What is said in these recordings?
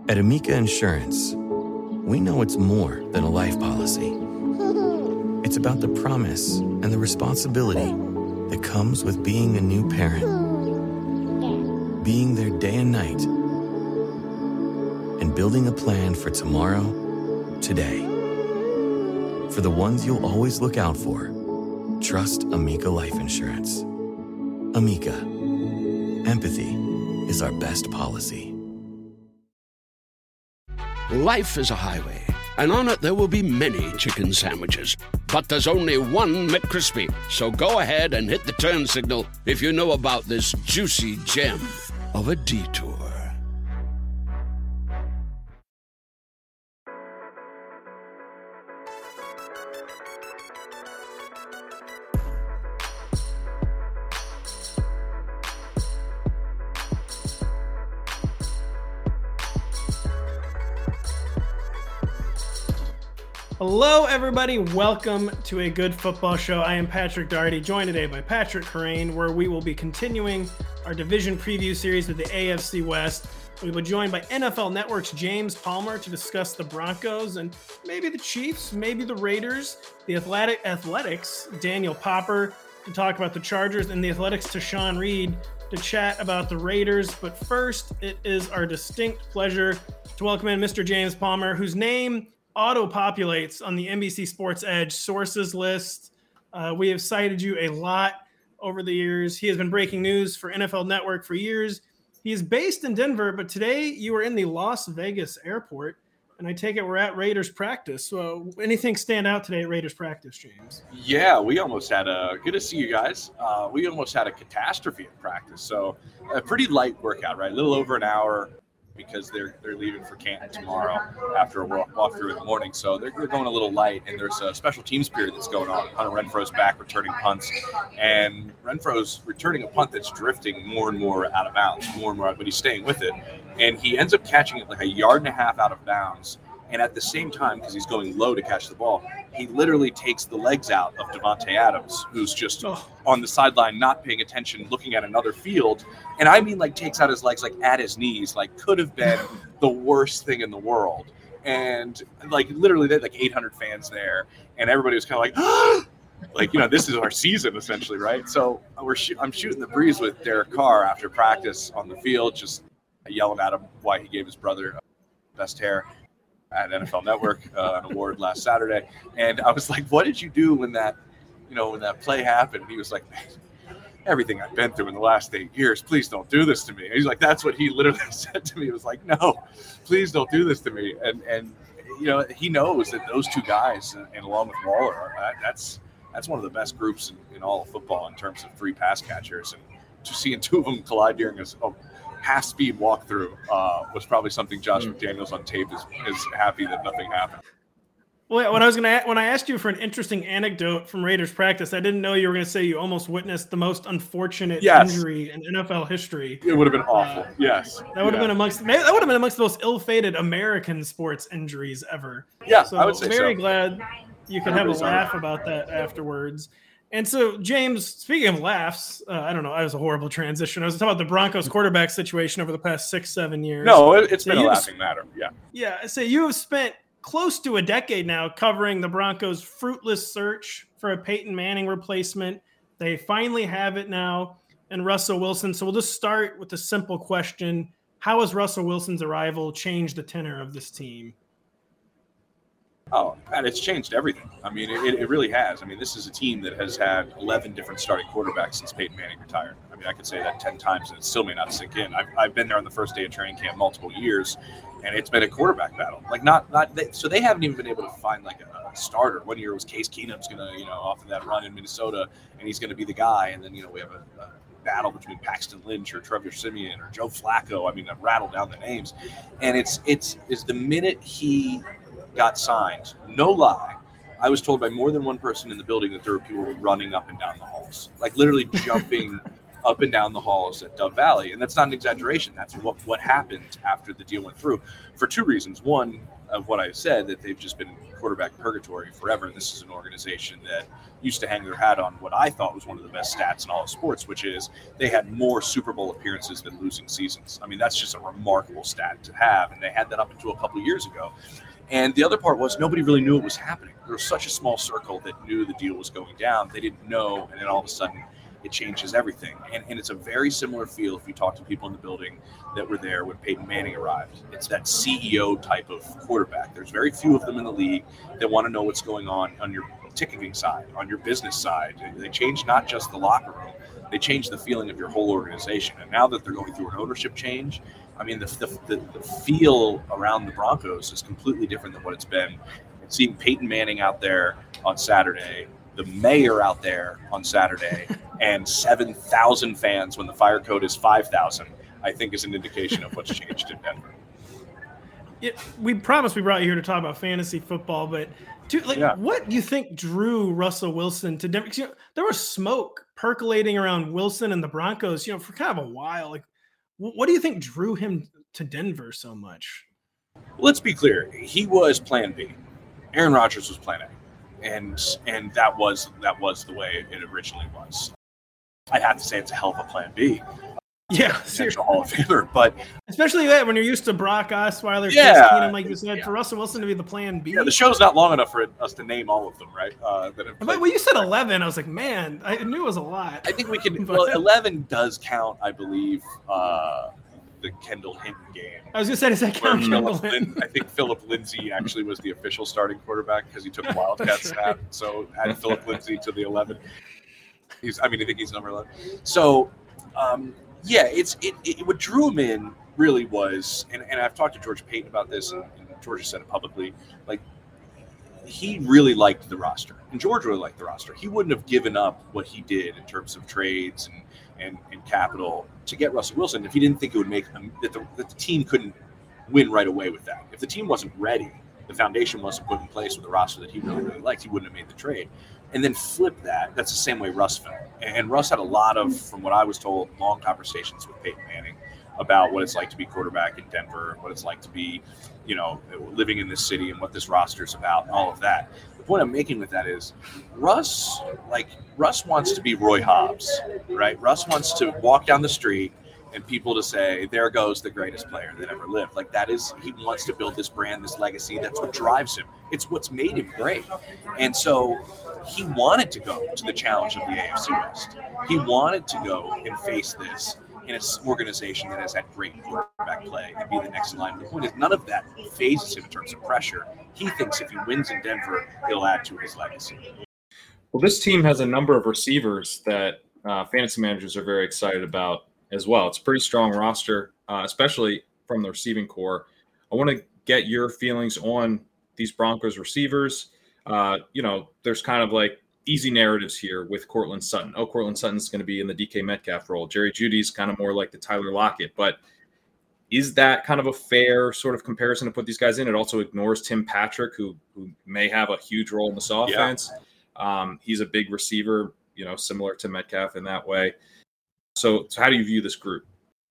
At Amica Insurance, we know it's more than a life policy. It's about the promise and the responsibility that comes with being a new parent. Being there day and night, and building a plan for tomorrow, today. For the ones you'll always look out for, trust Amica Life Insurance. Amica. Empathy is our best policy. Life is a highway, and on it there will be many chicken sandwiches. But there's only one McCrispy. So go ahead and hit the turn signal if you know about this juicy gem of a detour. Hello, everybody. Welcome to A Good Football Show. I am Patrick Daugherty, joined today by Patrick Corain, where we will be continuing our division preview series with the AFC West. We'll be joined by NFL Network's James Palmer to discuss the Broncos and maybe the Chiefs, maybe the Raiders. The Athletics, Daniel Popper, to talk about the Chargers, and the Athletics to Sean Reed to chat about the Raiders. But first, it is our distinct pleasure to welcome in Mr. James Palmer, whose name auto-populates on the NBC Sports Edge sources list. We have cited you a lot over the years. He has been breaking news for NFL Network for years. He is based in Denver, but today you are in the Las Vegas airport, and I take it we're at Raiders practice. So anything stand out today at Raiders practice, James? Yeah, we almost had good to see you guys. We almost had a catastrophe at practice. So a pretty light workout, right? A little over an hour, because they're leaving for Canton tomorrow after a walkthrough in the morning. So they're going a little light, and there's a special teams period that's going on. Hunter Renfro's back returning punts, and Renfro's returning a punt that's drifting more and more out of bounds, more and more, but he's staying with it. And he ends up catching it like a yard and a half out of bounds. And at the same time, because he's going low to catch the ball, he literally takes the legs out of Devontae Adams, who's just on the sideline, not paying attention, looking at another field. And I mean, like, takes out his legs, like, at his knees, like, could have been the worst thing in the world. And, like, literally, they had, like, 800 fans there. And everybody was kind of like, like, you know, this is our season, essentially, right? So I'm shooting the breeze with Derek Carr after practice on the field, just yelling at him why he gave his brother best hair at NFL Network, an award last Saturday. And I was like, what did you do when that play happened? And he was like, man, everything I've been through in the last 8 years, please don't do this to me. And he's like, that's what he literally said to me. He was like, no, please don't do this to me. And you know, he knows that those two guys, and along with Waller, that's one of the best groups in all of football in terms of free pass catchers. And just seeing two of them collide during his half-speed walkthrough was probably something Josh McDaniels on tape is happy that nothing happened. Well, when I asked you for an interesting anecdote from Raiders practice, I didn't know you were going to say you almost witnessed the most unfortunate injury in NFL history. It would have been awful. Yes, that would have been amongst the most ill-fated American sports injuries ever. Yeah, so I would say very glad you could have a laugh about that afterwards. And so, James, speaking of laughs, I don't know, that was a horrible transition. I was talking about the Broncos quarterback situation over the past 6-7 years. No, it's been a laughing matter. Yeah. Yeah. So you have spent close to a decade now covering the Broncos' fruitless search for a Peyton Manning replacement. They finally have it now in Russell Wilson. So we'll just start with the simple question. How has Russell Wilson's arrival changed the tenor of this team? Oh, and it's changed everything. I mean, it really has. I mean, this is a team that has had 11 different starting quarterbacks since Peyton Manning retired. I mean, I could say that 10 times and it still may not sink in. I've been there on the first day of training camp multiple years, and it's been a quarterback battle. Like, so they haven't even been able to find like a starter. One year it was Case Keenum's going to, off of that run in Minnesota, and he's going to be the guy. And then, we have a battle between Paxton Lynch or Trevor Siemian or Joe Flacco. I mean, I've rattled down the names, and it's the minute he got signed, no lie, I was told by more than one person in the building that there were people running up and down the halls, like literally jumping up and down the halls at Dove Valley. And that's not an exaggeration. That's what happened after the deal went through, for two reasons. One, of what I said, that they've just been quarterback purgatory forever. This is an organization that used to hang their hat on what I thought was one of the best stats in all of sports, which is they had more Super Bowl appearances than losing seasons. I mean, that's just a remarkable stat to have, and they had that up until a couple of years ago. And the other part was nobody really knew it was happening. There was such a small circle that knew the deal was going down. They didn't know, and then all of a sudden it changes everything. And it's a very similar feel if you talk to people in the building that were there when Peyton Manning arrived. It's that CEO type of quarterback. There's very few of them in the league that want to know what's going on your ticketing side, on your business side. They change not just the locker room, they change the feeling of your whole organization. And now that they're going through an ownership change, I mean, the feel around the Broncos is completely different than what it's been. And seeing Peyton Manning out there on Saturday, the mayor out there on Saturday, and 7,000 fans when the fire code is 5,000, I think is an indication of what's changed in Denver. We promised we brought you here to talk about fantasy football, but what do you think drew Russell Wilson to Denver? There was smoke percolating around Wilson and the Broncos, for kind of a while. Like, what do you think drew him to Denver so much? Let's be clear. He was plan B. Aaron Rodgers was plan A. And that was the way it originally was. I'd have to say it's a hell of a plan B. Yeah, potential Hall of Famer, but especially that when you're used to Brock Osweiler, Chris Keenum, like you said, for Russell Wilson to be the plan B. Yeah, the show's not long enough for us to name all of them, right? But when you said 11, I was like, man, I knew it was a lot. I think we can. Well, 11 does count, I believe. The Kendall Hinton game. I was going to say, does that count? I think Philip Lindsay actually was the official starting quarterback because he took a Wildcat snap. So add Philip Lindsay to the 11. I think he's number 11. So, what drew him in really was, and I've talked to George Payton about this, and George has said it publicly, like, he really liked the roster, and George really liked the roster. He wouldn't have given up what he did in terms of trades and capital to get Russell Wilson if he didn't think it would make them, that the team couldn't win right away with that. If the team wasn't ready, the foundation wasn't put in place with the roster that he really liked, he wouldn't have made the trade. And then flip that. That's the same way Russ felt. And Russ had a lot of, from what I was told, long conversations with Peyton Manning about what it's like to be quarterback in Denver, what it's like to be, living in this city and what this roster is about, and all of that. The point I'm making with that is Russ wants to be Roy Hobbs, right? Russ wants to walk down the street and people to say, there goes the greatest player that ever lived. Like, that is, he wants to build this brand, this legacy. That's what drives him. It's what's made him great. And so he wanted to go to the challenge of the AFC West. He wanted to go and face this in an organization that has had great quarterback play and be the next in line. The point is, none of that phases him in terms of pressure. He thinks if he wins in Denver, it'll add to his legacy. Well, this team has a number of receivers that fantasy managers are very excited about as well. It's a pretty strong roster, especially from the receiving core. I want to get your feelings on these Broncos receivers. There's kind of like easy narratives here with Courtland Sutton. Oh, Courtland Sutton's going to be in the DK Metcalf role. Jerry Jeudy's kind of more like the Tyler Lockett. But is that kind of a fair sort of comparison to put these guys in? It also ignores Tim Patrick, who may have a huge role in this offense. Yeah. He's a big receiver, similar to Metcalf in that way. So how do you view this group?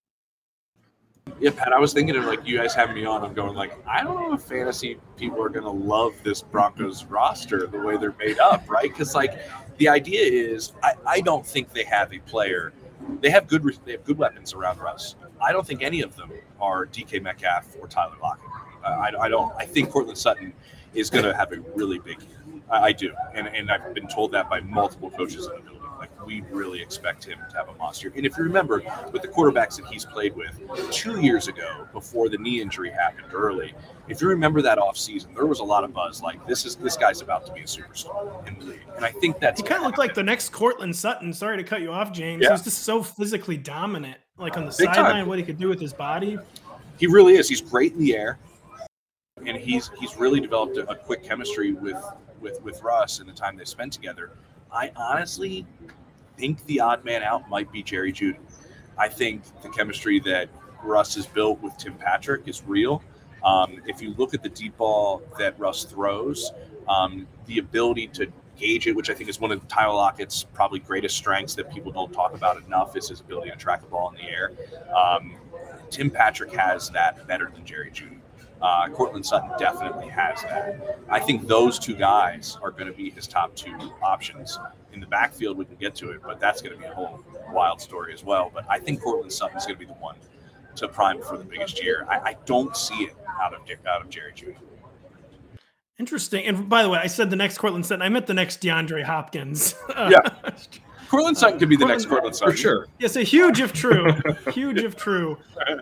Yeah, Pat, I was thinking of, like, you guys having me on. I'm going, like, I don't know if fantasy people are going to love this Broncos roster the way they're made up, right? Because, like, the idea is I don't think they have a player. They have good weapons around Russ. I don't think any of them are DK Metcalf or Tyler Lockett. I think Courtland Sutton is going to have a really big year. I do. And I've been told that by multiple coaches in the building. Like, we really expect him to have a monster. And if you remember, with the quarterbacks that he's played with 2 years ago, before the knee injury happened early, if you remember that offseason, there was a lot of buzz. Like, this guy's about to be a superstar in the league. And I think that's... He kind of looked like the next Courtland Sutton. Sorry to cut you off, James. Yeah. He was just so physically dominant, like on the sideline, what he could do with his body. He really is. He's great in the air. And he's really developed a quick chemistry with Russ in the time they spent together. I honestly think the odd man out might be Jerry Jeudy. I think the chemistry that Russ has built with Tim Patrick is real. If you look at the deep ball that Russ throws, the ability to gauge it, which I think is one of Tyler Lockett's probably greatest strengths that people don't talk about enough, is his ability to track the ball in the air. Tim Patrick has that better than Jerry Jeudy. Courtland Sutton definitely has that. I think those two guys are going to be his top two options. In the backfield, we can get to it, but that's going to be a whole wild story as well. But I think Courtland Sutton is going to be the one to prime for the biggest year. I don't see it out of Jerry Jeudy. Interesting. And by the way, I said the next Courtland Sutton. I meant the next DeAndre Hopkins. Yeah. Courtland Sutton could be the next Courtland Sutton. For sure. Yes, a huge if true. Huge if true.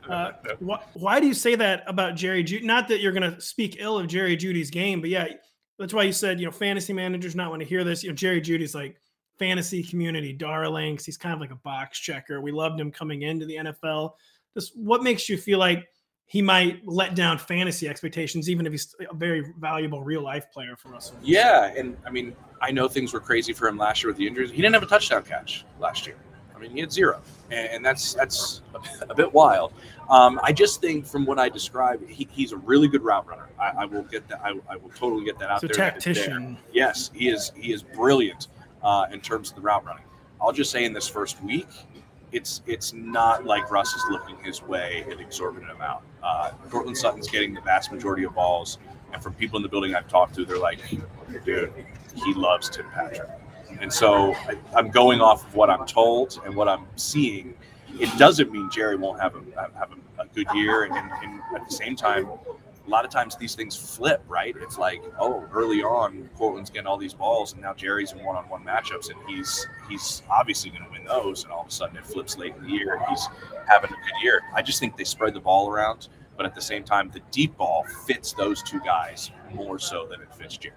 Why do you say that about Jerry Jeudy? Not that you're going to speak ill of Jerry Judy's game, but yeah, that's why you said, fantasy managers not want to hear this. Jerry Judy's like fantasy community darlings. He's kind of like a box checker. We loved him coming into the NFL. Just what makes you feel like he might let down fantasy expectations, even if he's a very valuable real life player for us? Yeah. And I mean, I know things were crazy for him last year with the injuries. He didn't have a touchdown catch last year. I mean, he had 0, and that's a bit wild. I just think from what I described, he's a really good route runner. I will get that. I will totally get that out there. He's a tactician. Yes, he is brilliant in terms of the route running. I'll just say in this first week, it's not like Russ is looking his way an exorbitant amount. Courtland Sutton's getting the vast majority of balls, and from people in the building I've talked to, they're like, dude, he loves Tim Patrick. And so I'm going off of what I'm told and what I'm seeing. It doesn't mean Jerry won't have a good year. And at the same time, a lot of times these things flip, right? It's like, early on, Portland's getting all these balls, and now Jerry's in one-on-one matchups, and he's obviously going to win those. And all of a sudden, it flips late in the year, and he's having a good year. I just think they spread the ball around, but at the same time, the deep ball fits those two guys more so than it fits Jerry.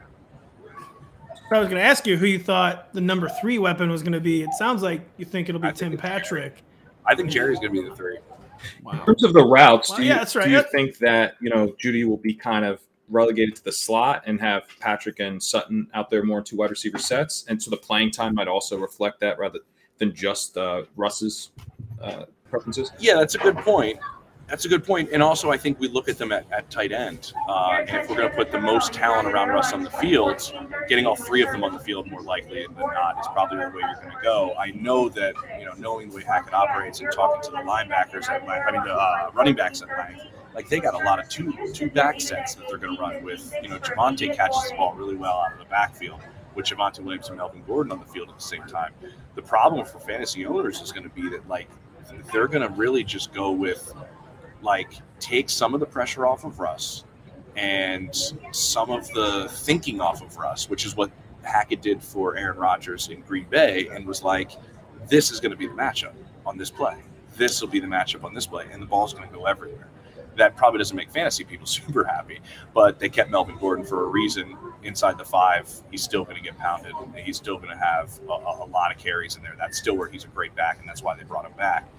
I was going to ask you who you thought the number 3 weapon was going to be. It sounds like you think it'll be Tim Patrick. I think Jerry's going to be the 3. Wow. In terms of the routes, Well, do you think that Jeudy will be kind of relegated to the slot and have Patrick and Sutton out there more in 2 wide receiver sets, and so the playing time might also reflect that rather than just Russ's preferences? Yeah, that's a good point. And also, I think we look at them at tight end. And if we're going to put the most talent around Russ on the field, getting all 3 of them on the field more likely than not is probably the way you're going to go. I know that, knowing the way Hackett operates and talking to the linebackers the running backs at length, like they got a lot of two back sets that they're going to run with. Javonte catches the ball really well out of the backfield with Javonte Williams and Melvin Gordon on the field at the same time. The problem for fantasy owners is going to be that, they're going to really just go with, take some of the pressure off of Russ and some of the thinking off of Russ, which is what Hackett did for Aaron Rodgers in Green Bay, and was like, this is going to be the matchup on this play. This will be the matchup on this play, and the ball's going to go everywhere. That probably doesn't make fantasy people super happy, but they kept Melvin Gordon for a reason. Inside the 5, he's still going to get pounded. He's still going to have a lot of carries in there. That's still where he's a great back, and that's why they brought him back.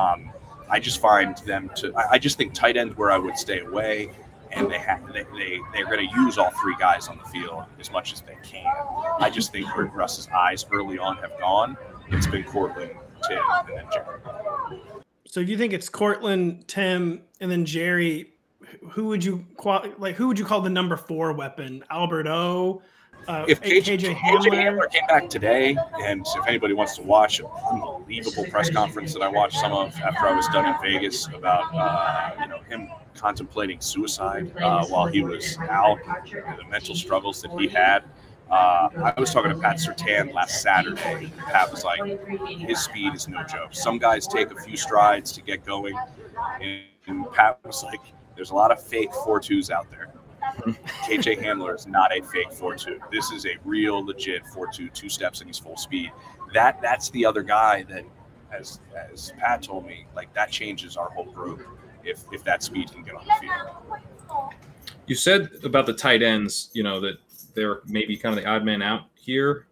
I just find I just think tight end where I would stay away, and they're going to use all 3 guys on the field as much as they can. I just think where Russ's eyes early on have gone, it's been Courtland, Tim, and then Jerry. So if you think it's Courtland, Tim, and then Jerry, who would you call the number 4 weapon? Albert O? If KJ Hamler came back today, and if anybody wants to watch an unbelievable press conference that I watched some of after I was done in Vegas about him contemplating suicide while he was out, and the mental struggles that he had. I was talking to Pat Surtain last Saturday. Pat was like, his speed is no joke. Some guys take a few strides to get going, and Pat was like, there's a lot of fake 4.2s out there. KJ Hamler is not a fake 4.2. This is a real legit 4.2, 2 steps and he's full speed. That's the other guy that, as Pat told me, that changes our whole group if that speed can get on the field. You said about the tight ends, that they're maybe kind of the odd man out here.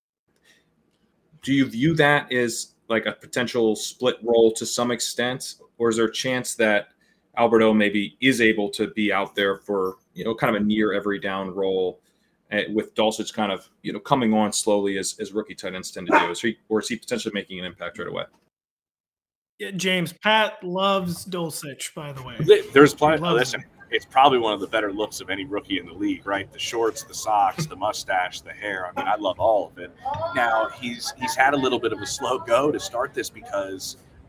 Do you view that as like a potential split role to some extent, or is there a chance that Alberto maybe is able to be out there for, kind of a near every down role with Dulcich kind of, coming on slowly as rookie tight ends tend to do? Or is he potentially making an impact right away? Yeah, James, Pat loves Dulcich, by the way. There's plenty. Listen, it's probably one of the better looks of any rookie in the league, right? The shorts, the socks, the mustache, the hair. I mean, I love all of it. Now, he's had a little bit of a slow go to start this because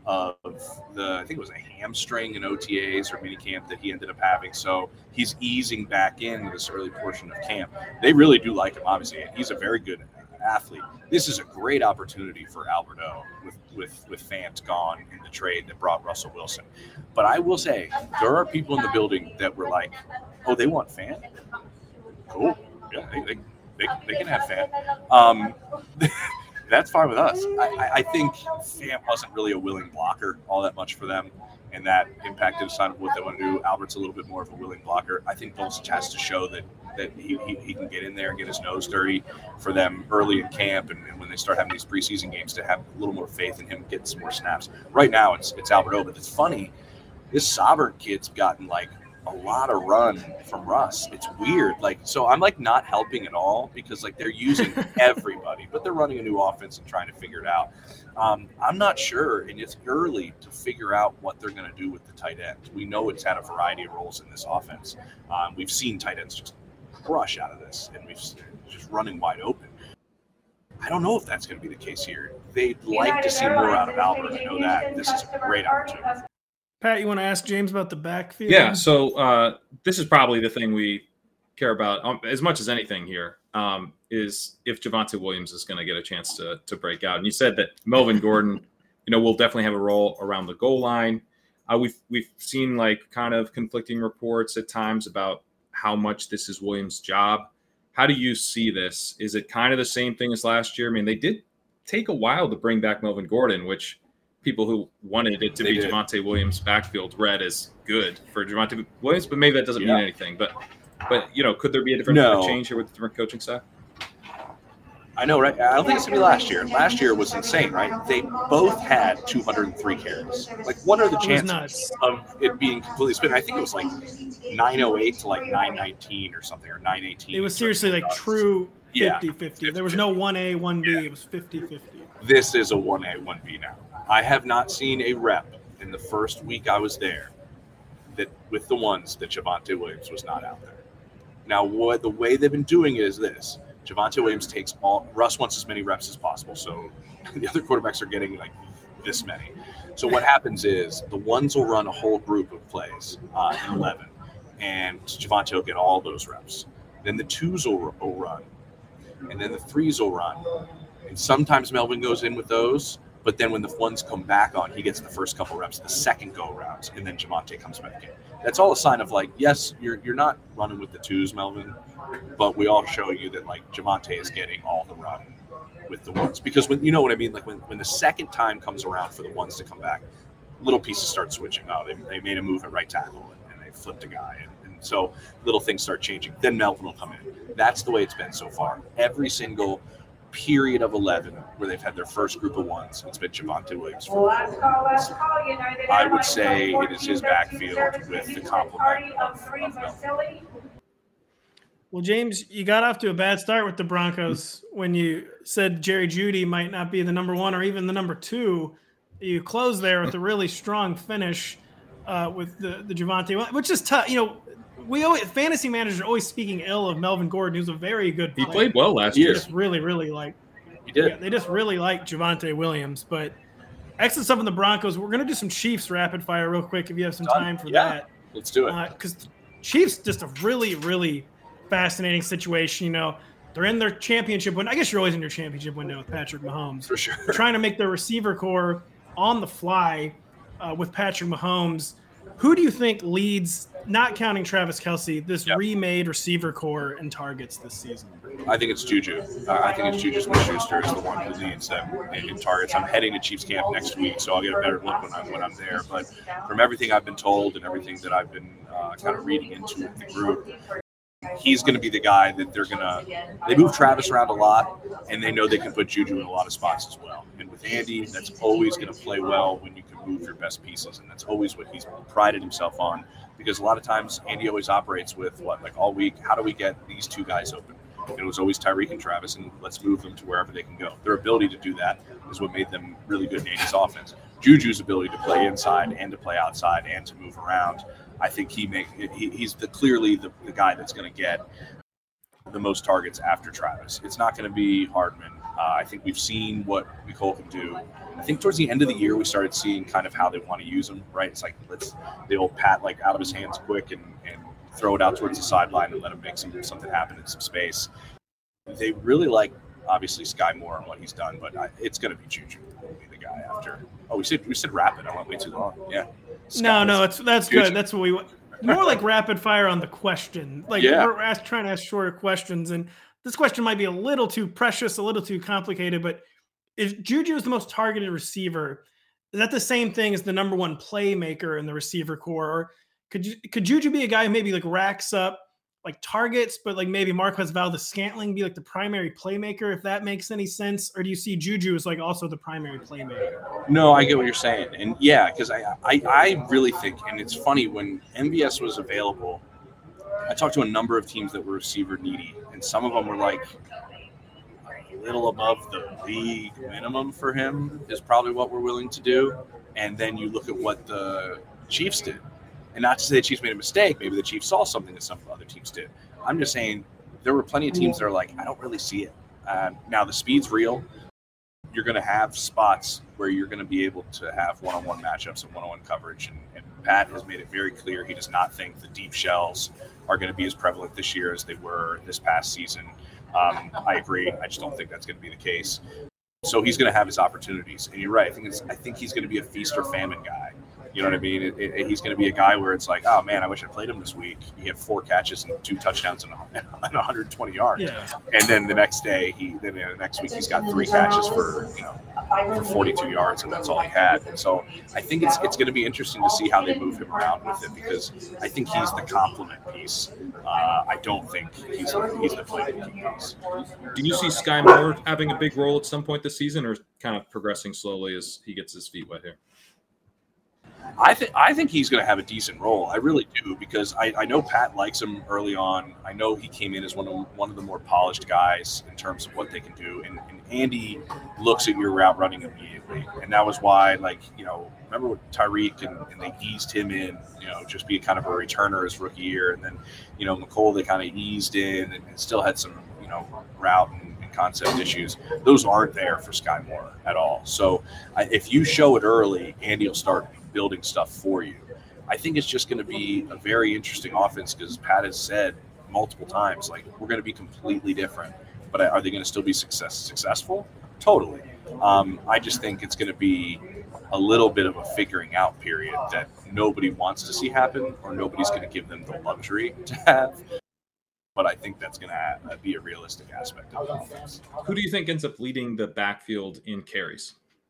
of I think it was a hamstring in OTAs or minicamp that he ended up having. So he's easing back into this early portion of camp. They really do like him, obviously. He's a very good athlete. This is a great opportunity for Alberto with Fant gone in the trade that brought Russell Wilson. But I will say, there are people in the building that were like, oh, they want Fant? Cool. Yeah, they can have Fant. That's fine with us. I think Fant wasn't really a willing blocker all that much for them, and that impacted the sign of what they want to do. Albert's a little bit more of a willing blocker. I think Dulcich has to show that he can get in there and get his nose dirty for them early in camp, and when they start having these preseason games, to have a little more faith in him getting some more snaps. Right now, it's Alberto, but it's funny. This Sovereign kid's gotten like a lot of run from Russ. It's weird. Like, so I'm like not helping at all because like they're using everybody, but they're running a new offense and trying to figure it out. I'm not sure, and it's early to figure out what they're going to do with the tight end. We know it's had a variety of roles in this offense. We've seen tight ends just crush out of this, and we've just running wide open. I don't know if that's going to be the case here. They'd like to see more out of Albert. I know that. This is a great opportunity. Pat, you want to ask James about the backfield? Yeah, so this is probably the thing we care about as much as anything here, is if Javonte Williams is going to get a chance to break out. And you said that Melvin Gordon, will definitely have a role around the goal line. We've seen like kind of conflicting reports at times about how much this is Williams' job. How do you see this? Is it kind of the same thing as last year? I mean, they did take a while to bring back Melvin Gordon, which people who wanted it to be Javonte Williams' backfield read as good for Javonte Williams, but maybe that doesn't mean anything. But could there be a different change here with the different coaching staff? I know, right? I don't think it's going to be last year. Last year was insane, right? They both had 203 carries. Like, what are the chances of it being completely split? I think it was like 908 to like 919 or something, or 918. It was seriously like true 50-50. There was no 1A, 1B. It was 50-50. This is a 1A, 1B now. I have not seen a rep in the first week I was there that with the ones that Javonte Williams was not out there. Now, the way they've been doing it is this. Javonte Williams Russ wants as many reps as possible, so the other quarterbacks are getting like this many. So what happens is the ones will run a whole group of plays in 11, and Javonte will get all those reps. Then the twos will run, and then the threes will run. And sometimes Melvin goes in with those, but then when the ones come back on, he gets the first couple reps, the second go-arounds, and then Javonte comes back in. That's all a sign of like, yes, you're not running with the twos, Melvin, but we all show you that like Javonte is getting all the run with the ones. Because when, you know what I mean? Like when the second time comes around for the ones to come back, little pieces start switching. Oh, they made a move at right tackle and they flipped a guy. And so little things start changing. Then Melvin will come in. That's the way it's been so far. Every single period of 11 where they've had their first group of ones, it's been Javonte Williams. I would say it is his backfield with the complement of Melvin. Well, James, you got off to a bad start with the Broncos when you said Jerry Jeudy might not be the number one or even the number two. You closed there with a really strong finish with the Javonte, which is tough. Fantasy managers are always speaking ill of Melvin Gordon, who's a very good player. He played well last year. They just really like. He did. Yeah, they just really like Javonte Williams. But excellent stuff in the Broncos. We're going to do some Chiefs rapid fire real quick if you have some time for that. Let's do it. Because Chiefs just a really fascinating situation. They're in their championship window. I guess you're always in your championship window with Patrick Mahomes. For sure. They're trying to make their receiver core on the fly with Patrick Mahomes. Who do you think leads, not counting Travis Kelce, this remade receiver core in targets this season? I think it's Juju. I think it's Juju Smith-Schuster is the one who leads them in targets. I'm heading to Chiefs camp next week, so I'll get a better look when I'm there. But from everything I've been told and everything that I've been kind of reading into with the group, he's going to be the guy that they move Travis around a lot, and they know they can put Juju in a lot of spots as well. And with Andy, that's always going to play well when you can move your best pieces, and that's always what he's prided himself on, because a lot of times Andy always operates with all week, how do we get these two guys open? And it was always Tyreek and Travis, and let's move them to wherever they can go. Their ability to do that is what made them really good in Andy's offense. Juju's ability to play inside and to play outside and to move around, I think he's clearly the guy that's going to get the most targets after Travis. It's not going to be Hardman. I think we've seen what Mecole can do. I think towards the end of the year, we started seeing kind of how they want to use him, right? It's like, they'll pat like out of his hands quick and throw it out towards the sideline and let him make something happen in some space. They really like, obviously, Sky Moore and what he's done, but it's going to be Juju will be the guy after. Oh, we said rapid. I went way too long. Yeah. No, that's good. That's what we want. More like rapid fire on the question. Like we're trying to ask shorter questions, and this question might be a little too precious, a little too complicated, but if Juju is the most targeted receiver, is that the same thing as the number one playmaker in the receiver core? Or could Juju be a guy who maybe like racks up like targets, but like maybe Marquez Valdes-Scantling be like the primary playmaker, if that makes any sense? Or do you see Juju as like also the primary playmaker? No, I get what you're saying. And yeah, because I really think, and it's funny, when MVS was available, I talked to a number of teams that were receiver needy, and some of them were like a little above the league minimum for him is probably what we're willing to do. And then you look at what the Chiefs did. And not to say the Chiefs made a mistake. Maybe the Chiefs saw something that some other teams did. I'm just saying there were plenty of teams that are like, I don't really see it. Now, the speed's real. You're going to have spots where you're going to be able to have one-on-one matchups and one-on-one coverage. And Pat has made it very clear he does not think the deep shells are going to be as prevalent this year as they were this past season. I agree. I just don't think that's going to be the case. So he's going to have his opportunities. And you're right. I think he's going to be a feast or famine guy. You know what I mean? He's going to be a guy where it's like, oh, man, I wish I played him this week. He had 4 catches and 2 touchdowns and 120 yards. Yeah. And then the next week he's got 3 catches for 42 yards, and that's all he had. And so I think it's going to be interesting to see how they move him around with it, because I think he's the complement piece. I don't think he's the playmaking piece. Do you see Sky Moore having a big role at some point this season, or kind of progressing slowly as he gets his feet wet here? I think he's going to have a decent role. I really do, because I know Pat likes him early on. I know he came in as one of the more polished guys in terms of what they can do. And Andy looks at your route running immediately. And that was why, remember with Tyreek and they eased him in, just being kind of a returner his rookie year. And then, Mecole, they kind of eased in and still had some, route and concept issues. Those aren't there for Sky Moore at all. So if you show it early, Andy will start building stuff for you. I think it's just going to be a very interesting offense, because Pat has said multiple times, like, we're going to be completely different. But are they going to still be successful? Totally. I just think it's going to be a little bit of a figuring out period that nobody wants to see happen, or nobody's going to give them the luxury to have. But I think that's going to be a realistic aspect of the offense. Who do you think ends up leading the backfield in carries?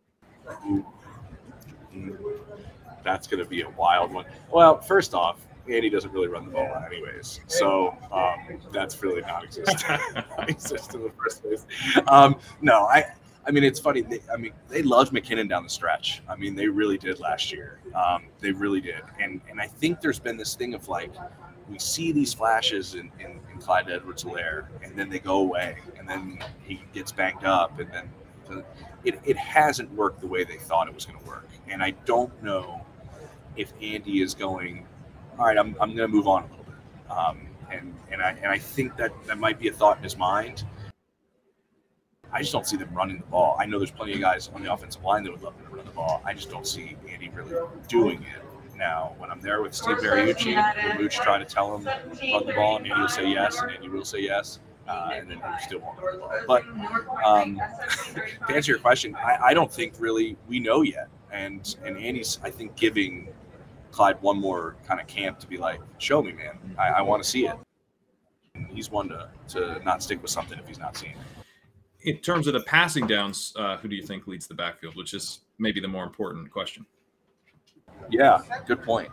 That's going to be a wild one. Well, first off, Andy doesn't really run the ball anyways. So that's really non-existent in the first place. No, I mean, it's funny. They loved McKinnon down the stretch. I mean, they really did last year. They really did. And I think there's been this thing of like, we see these flashes in Clyde Edwards-Helaire, and then they go away, and then he gets banged up, and then it hasn't worked the way they thought it was going to work. And I don't know if Andy is going, all right, I'm going to move on a little bit. And I think that might be a thought in his mind. I just don't see them running the ball. I know there's plenty of guys on the offensive line that would love to run the ball. I just don't see Andy really doing it. Now, when I'm there with Steve Mariucci, when Mooch try to tell him run the ball, and Andy will say yes, and Andy will say yes, and then he still won't run the ball. But to answer your question, I don't think really we know yet. And Andy's, I think, giving Clyde one more kind of camp to be like, show me, man. I want to see it. And he's one to not stick with something if he's not seeing it. In terms of the passing downs, who do you think leads the backfield, which is maybe the more important question? Yeah, good point.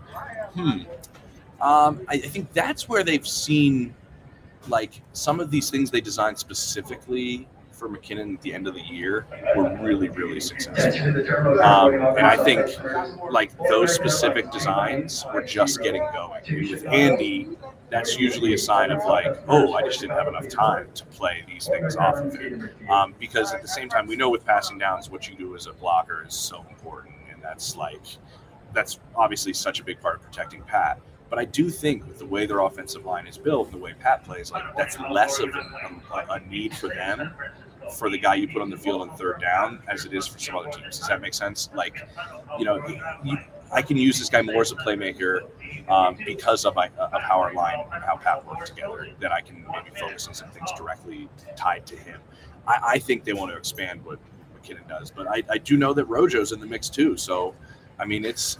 I think that's where they've seen, like, some of these things they designed specifically for McKinnon at the end of the year were really, really successful. And I think, like, those specific designs were just getting going. And with Andy, that's usually a sign of like, oh, I just didn't have enough time to play these things off of it. Because at the same time, we know with passing downs, what you do as a blocker is so important. And that's obviously such a big part of protecting Pat. But I do think with the way their offensive line is built, the way Pat plays, like, that's less of a need for them for the guy you put on the field on third down as it is for some other teams. Does that make sense? Like, I can use this guy more as a playmaker because of how our line and how Pat work together, that I can maybe focus on some things directly tied to him. I think they want to expand what McKinnon does, but I do know that Rojo's in the mix too. So, I mean, it's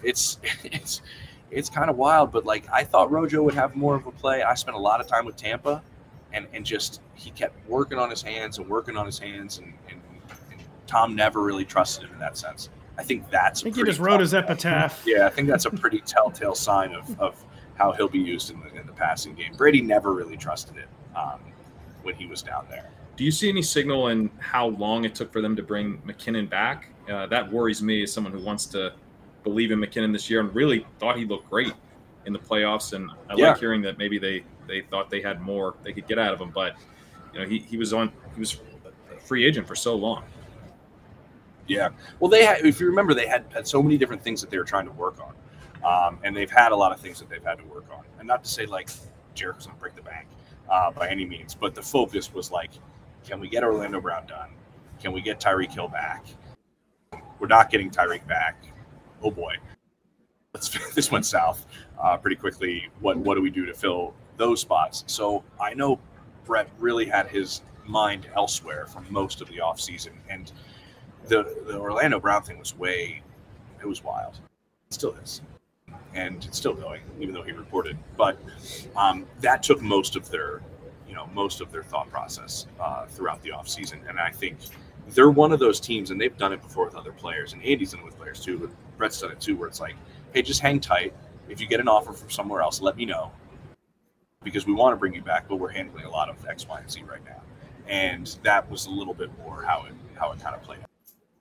kind of wild, but like, I thought Rojo would have more of a play. I spent a lot of time with Tampa, and just he kept working on his hands, and Tom never really trusted him in that sense. I think that's. I think he just wrote his epitaph. Yeah, I think that's a pretty telltale sign of how he'll be used in the passing game. Brady never really trusted it when he was down there. Do you see any signal in how long it took for them to bring McKinnon back? That worries me as someone who wants to believe in McKinnon this year and really thought he looked great in the playoffs. And I like hearing that maybe they thought they had more they could get out of him, but he was a free agent for so long. Yeah. Well, if you remember, they had so many different things that they were trying to work on. And they've had a lot of things that they've had to work on. And not to say like Jericho's going to break the bank by any means, but the focus was like, can we get Orlando Brown done? Can we get Tyreek Hill back? We're not getting Tyreek back. Oh boy. This went south pretty quickly. What do we do to fill those spots? So I know Brett really had his mind elsewhere for most of the offseason. And the Orlando Brown thing was it was wild. It still is. And it's still going, even though he reported. But that took most of their thought process throughout the offseason. And I think they're one of those teams, and they've done it before with other players, and Andy's done it with players too, but Brett's done it too, where it's like, hey, just hang tight. If you get an offer from somewhere else, let me know, because we want to bring you back, but we're handling a lot of X, Y, and Z right now. And that was a little bit more how it kind of played out.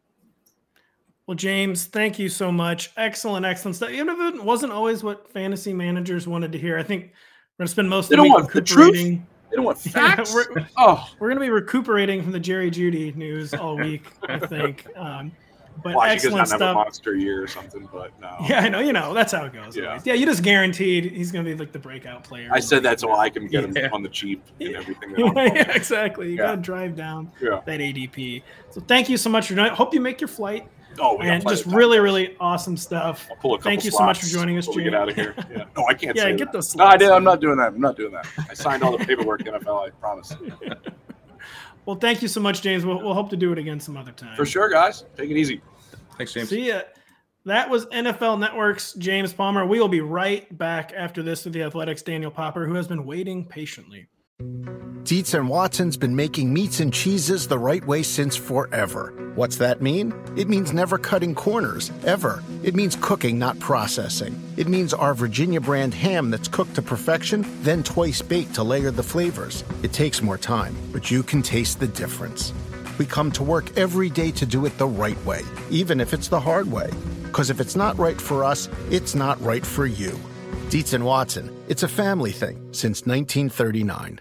Well, James, thank you so much. Excellent stuff. Even if it wasn't always what fantasy managers wanted to hear, I think we're going to spend most of the week recuperating. They don't want facts. We're going to be recuperating from the Jerry Jeudy news all week, I think. But excellent stuff. Have a monster year or something, but no. Yeah, I know. That's how it goes. Yeah, you just guaranteed he's going to be like the breakout player. I said that so I can get him on the cheap and everything. Yeah, exactly. You got to drive down that ADP. So thank you so much for doing it. Hope you make your flight. And just really, really awesome stuff. I'll pull a couple Thank you so much for joining us, James. Get out of here. Yeah. No, I can't. Yeah, get those. No, I did. I'm not doing that. I signed all the paperwork, NFL. I promise. Well, thank you so much, James. We'll hope to do it again some other time. For sure, guys. Take it easy. Thanks, James. See ya. That was NFL Network's James Palmer. We will be right back after this with the Athletics' Daniel Popper, who has been waiting patiently. Dietz & Watson's been making meats and cheeses the right way since forever. What's that mean? It means never cutting corners, ever. It means cooking, not processing. It means our Virginia brand ham that's cooked to perfection, then twice baked to layer the flavors. It takes more time, but you can taste the difference. We come to work every day to do it the right way, even if it's the hard way. Because if it's not right for us, it's not right for you. Dietz & Watson, it's a family thing since 1939.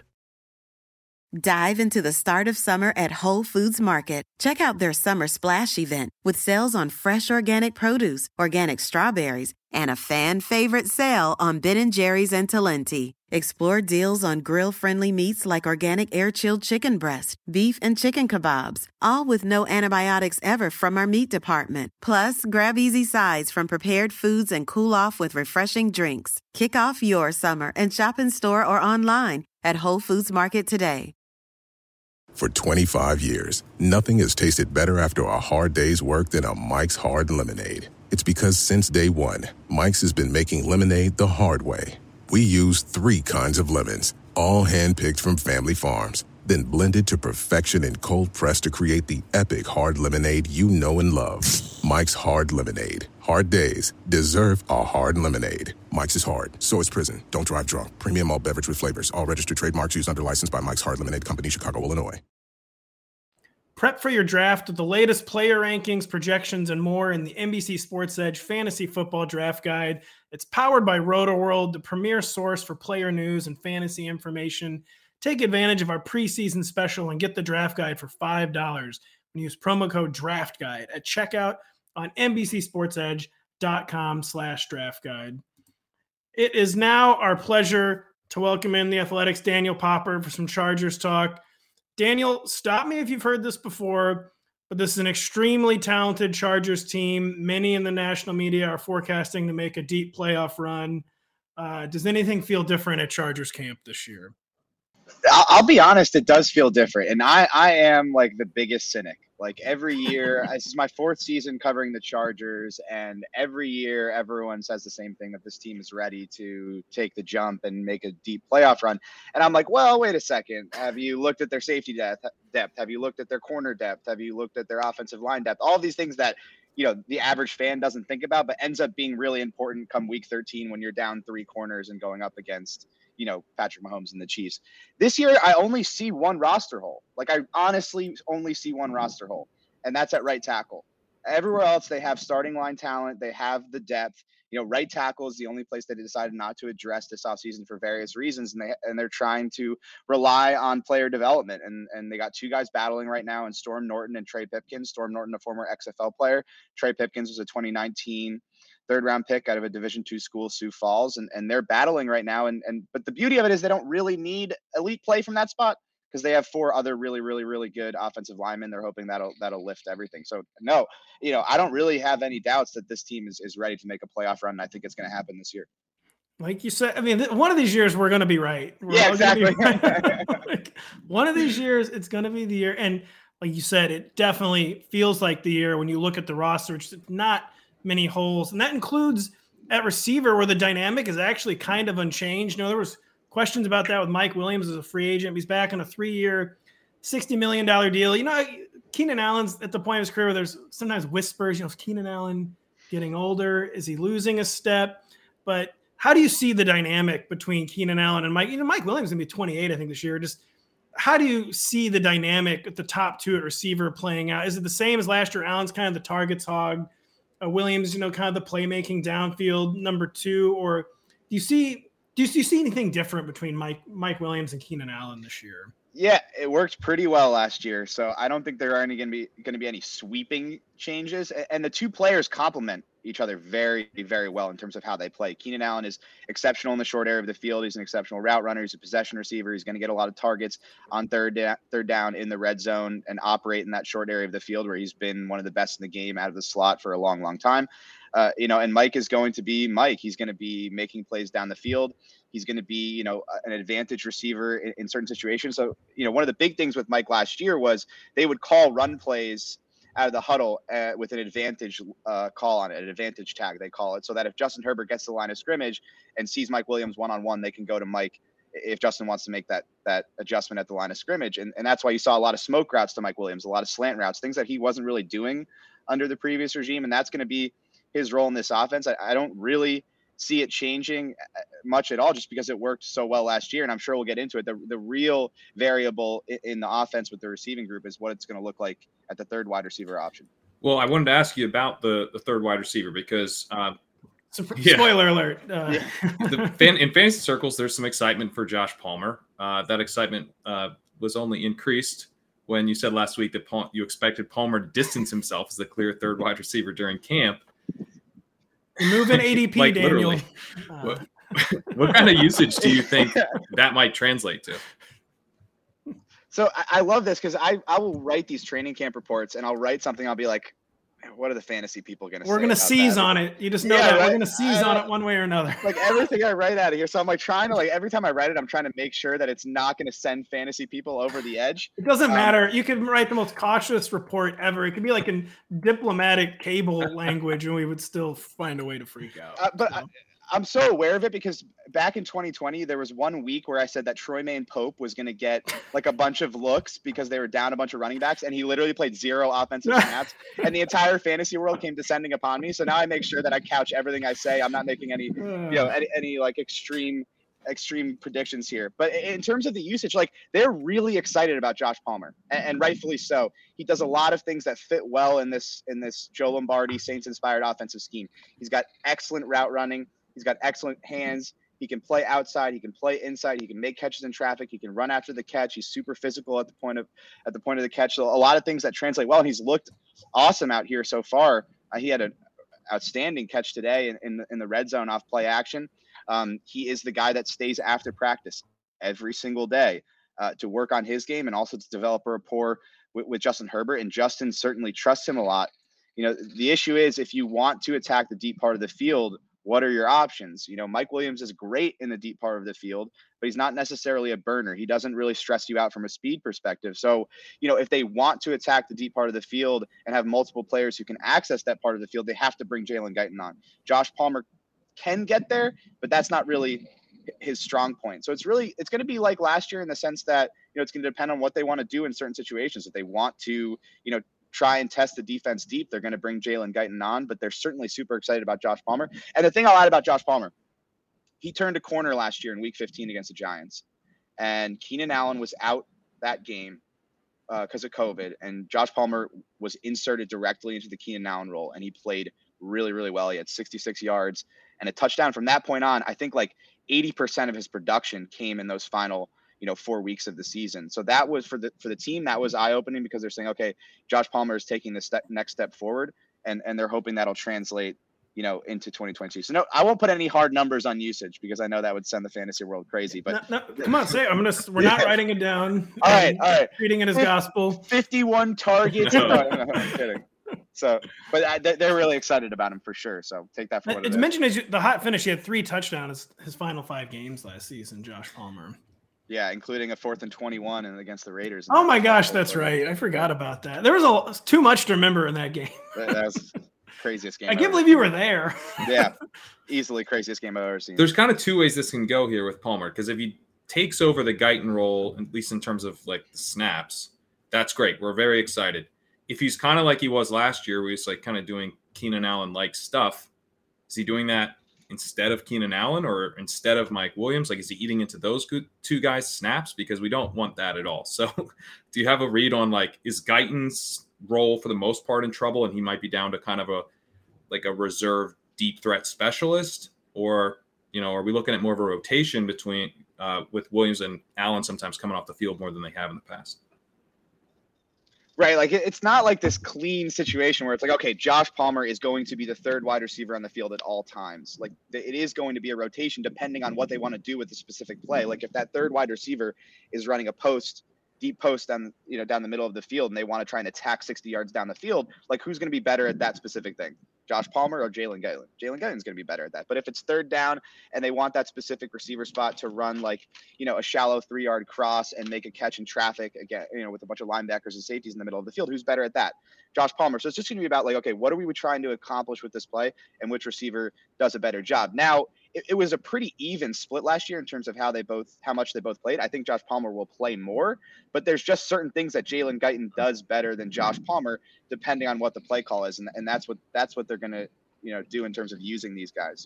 Dive into the start of summer at Whole Foods Market. Check out their Summer Splash event with sales on fresh organic produce, organic strawberries, and a fan-favorite sale on Ben & Jerry's and Talenti. Explore deals on grill-friendly meats like organic air-chilled chicken breast, beef and chicken kebabs, all with no antibiotics ever from our meat department. Plus, grab easy sides from prepared foods and cool off with refreshing drinks. Kick off your summer and shop in store or online at Whole Foods Market today. For 25 years, nothing has tasted better after a hard day's work than a Mike's Hard Lemonade. It's because since day one, Mike's has been making lemonade the hard way. We use 3 kinds of lemons, all hand-picked from family farms, then blended to perfection and cold-pressed to create the epic hard lemonade you know and love. Mike's Hard Lemonade. Hard days deserve a hard lemonade. Mike's is hard, so is prison. Don't drive drunk. Premium malt beverage with flavors. All registered trademarks used under license by Mike's Hard Lemonade Company, Chicago, Illinois. Prep for your draft with the latest player rankings, projections, and more in the NBC Sports Edge Fantasy Football Draft Guide. It's powered by RotoWorld, the premier source for player news and fantasy information. Take advantage of our preseason special and get the draft guide for $5 when you use promo code DRAFTGUIDE at checkout on NBCSportsEdge.com/draft guide. It is now our pleasure to welcome in the Athletics' Daniel Popper for some Chargers talk. Daniel, stop me if you've heard this before, but this is an extremely talented Chargers team. Many in the national media are forecasting to make a deep playoff run. Does anything feel different at Chargers camp this year? I'll be honest, it does feel different. And I am like the biggest cynic. Like every year, this is my 4th season covering the Chargers, and every year everyone says the same thing, that this team is ready to take the jump and make a deep playoff run. And I'm like, well, wait a second. Have you looked at their safety depth? Have you looked at their corner depth? Have you looked at their offensive line depth? All these things that, the average fan doesn't think about, but ends up being really important come week 13 when you're down 3 corners and going up against Patrick Mahomes and the Chiefs. This year, I only see one roster hole. Like, I honestly only see one roster hole, and that's at right tackle. Everywhere else, they have starting line talent. They have the depth. Right tackle is the only place that they decided not to address this offseason for various reasons, and they're trying to rely on player development. And they got 2 guys battling right now in Storm Norton and Trey Pipkins. Storm Norton, a former XFL player. Trey Pipkins was a 2019 third-round pick out of a Division II school, Sioux Falls, and they're battling right now. But the beauty of it is they don't really need elite play from that spot, because they have 4 other really, really, really good offensive linemen. They're hoping that'll lift everything. So no, I don't really have any doubts that this team is ready to make a playoff run. And I think it's going to happen this year. Like you said, I mean, one of these years we're going to be right. Exactly. Like, one of these years it's going to be the year. And like you said, it definitely feels like the year when you look at the roster, which is not many holes. And that includes at receiver, where the dynamic is actually kind of unchanged. There was questions about that with Mike Williams as a free agent. He's back on a 3-year, $60 million deal. Keenan Allen's at the point of his career where there's sometimes whispers, is Keenan Allen getting older? Is he losing a step? But how do you see the dynamic between Keenan Allen and Mike? Mike Williams is going to be 28, I think, this year. Just how do you see the dynamic at the top 2 at receiver playing out? Is it the same as last year? Allen's kind of the targets hog. Williams, kind of the playmaking downfield number 2, or do you see anything different between Mike Williams and Keenan Allen this year? Yeah, it worked pretty well last year, so I don't think there are going to be any sweeping changes. And the 2 players complement each other very, very well in terms of how they play. Keenan Allen is exceptional in the short area of the field. He's an exceptional route runner. He's a possession receiver. He's going to get a lot of targets on third down in the red zone and operate in that short area of the field where he's been one of the best in the game out of the slot for a long, long time. And Mike is going to be Mike. He's going to be making plays down the field. He's going to be, an advantage receiver in certain situations. So, one of the big things with Mike last year was they would call run plays out of the huddle with an advantage call on it, an advantage tag, they call it, so that if Justin Herbert gets to the line of scrimmage and sees Mike Williams one-on-one, they can go to Mike if Justin wants to make that adjustment at the line of scrimmage. And that's why you saw a lot of smoke routes to Mike Williams, a lot of slant routes, things that he wasn't really doing under the previous regime. And that's going to be his role in this offense. I don't really see it changing much at all, just because it worked so well last year. And I'm sure we'll get into it. The real variable in the offense with the receiving group is what it's going to look like at the third wide receiver option. Well, I wanted to ask you about the third wide receiver because spoiler alert. In fantasy circles, there's some excitement for Josh Palmer. That excitement was only increased when you said last week that you expected Palmer to distance himself as the clear third wide receiver during camp. Moving ADP, like, Daniel. What kind of usage do you think that might translate to? So I love this because I will write these training camp reports, and I'll write something. I'll be like, what are the fantasy people going to say? We're going to seize on it. You just know that. Right? We're going to seize on it one way or another. Like everything I write out of here. So I'm like trying to, every time I write it, I'm trying to make sure that it's not going to send fantasy people over the edge. It doesn't matter. You can write the most cautious report ever. It could be like in diplomatic cable language, and we would still find a way to freak out. I'm so aware of it because back in 2020, there was 1 week where I said that Troymaine Pope was going to get like a bunch of looks because they were down a bunch of running backs, and he literally played 0 offensive snaps, and the entire fantasy world came descending upon me. So now I make sure that I couch everything I say. I'm not making any, any like extreme predictions here. But in terms of the usage, they're really excited about Josh Palmer, and rightfully so. He does a lot of things that fit well in this Joe Lombardi Saints-inspired offensive scheme. He's got excellent route running. He's got excellent hands. He can play outside. He can play inside. He can make catches in traffic. He can run after the catch. He's super physical at the point of the catch. So a lot of things that translate well. And he's looked awesome out here so far. He had an outstanding catch today in the red zone off play action. He is the guy that stays after practice every single day. to work on his game and also to develop a rapport with Justin Herbert. And Justin certainly trusts him a lot. You know, the issue is if you want to attack the deep part of the field, what are your options? You know, Mike Williams is great in the deep part of the field, but he's not necessarily a burner. He doesn't really stress you out from a speed perspective. So, you know, if they want to attack the deep part of the field and have multiple players who can access that part of the field, they have to bring Jalen Guyton on. Josh Palmer can get there, but that's not really his strong point. So it's going to be like last year in the sense that, you know, it's going to depend on what they want to do in certain situations. If they want to, you know, try and test the defense deep, they're going to bring Jalen Guyton on, but they're certainly super excited about Josh Palmer. And the thing I'll add about Josh Palmer, he turned a corner last year in week 15 against the Giants, and Keenan Allen was out that game because of COVID, and Josh Palmer was inserted directly into the Keenan Allen role, and he played really, really well. He had 66 yards and a touchdown. From that point on, I think like 80% of his production came in those final 4 weeks of the season. So that was for the team, that was eye-opening because they're saying, okay, Josh Palmer is taking the next step forward, and they're hoping that'll translate, into 2022. So no, I won't put any hard numbers on usage because I know that would send the fantasy world crazy. But no, come on, say it. We're not writing it down. All right. Treating it as gospel. 51 targets. No, I'm kidding. So, but they're really excited about him for sure. So take that for what it is. It's mentioned as the hot finish. He had 3 touchdowns his final 5 games last season. Josh Palmer. Yeah, including a 4th and 21 and against the Raiders. Oh my gosh, that's right. I forgot about that. There was too much to remember in that game. That was the craziest game. I can't believe you were there. Yeah, easily craziest game I've ever seen. There's kind of 2 ways this can go here with Palmer, because if he takes over the Guyton role, at least in terms of like the snaps, that's great. We're very excited. If he's kind of like he was last year, where he's like kind of doing Keenan Allen-like stuff, is he doing that instead of Keenan Allen or instead of Mike Williams? Like, is he eating into those 2 guys' snaps? Because we don't want that at all. So do you have a read on, like, is Guyton's role for the most part in trouble and he might be down to kind of a reserve deep threat specialist? Or, are we looking at more of a rotation between with Williams and Allen sometimes coming off the field more than they have in the past? Right, like it's not like this clean situation where it's like, okay, Josh Palmer is going to be the 3rd wide receiver on the field at all times. Like it is going to be a rotation depending on what they want to do with the specific play. Like if that 3rd wide receiver is running a deep post down the middle of the field, and they want to try and attack 60 yards down the field, like who's going to be better at that specific thing? Josh Palmer or Jalen Guyton? Jalen Guyton's going to be better at that. But if it's 3rd down and they want that specific receiver spot to run like, a shallow 3-yard cross and make a catch in traffic again, with a bunch of linebackers and safeties in the middle of the field, who's better at that? Josh Palmer. So it's just going to be about like, okay, what are we trying to accomplish with this play and which receiver does a better job? Now, it was a pretty even split last year in terms of how much they both played. I think Josh Palmer will play more, but there's just certain things that Jalen Guyton does better than Josh Palmer, depending on what the play call is, and that's what they're going to do in terms of using these guys.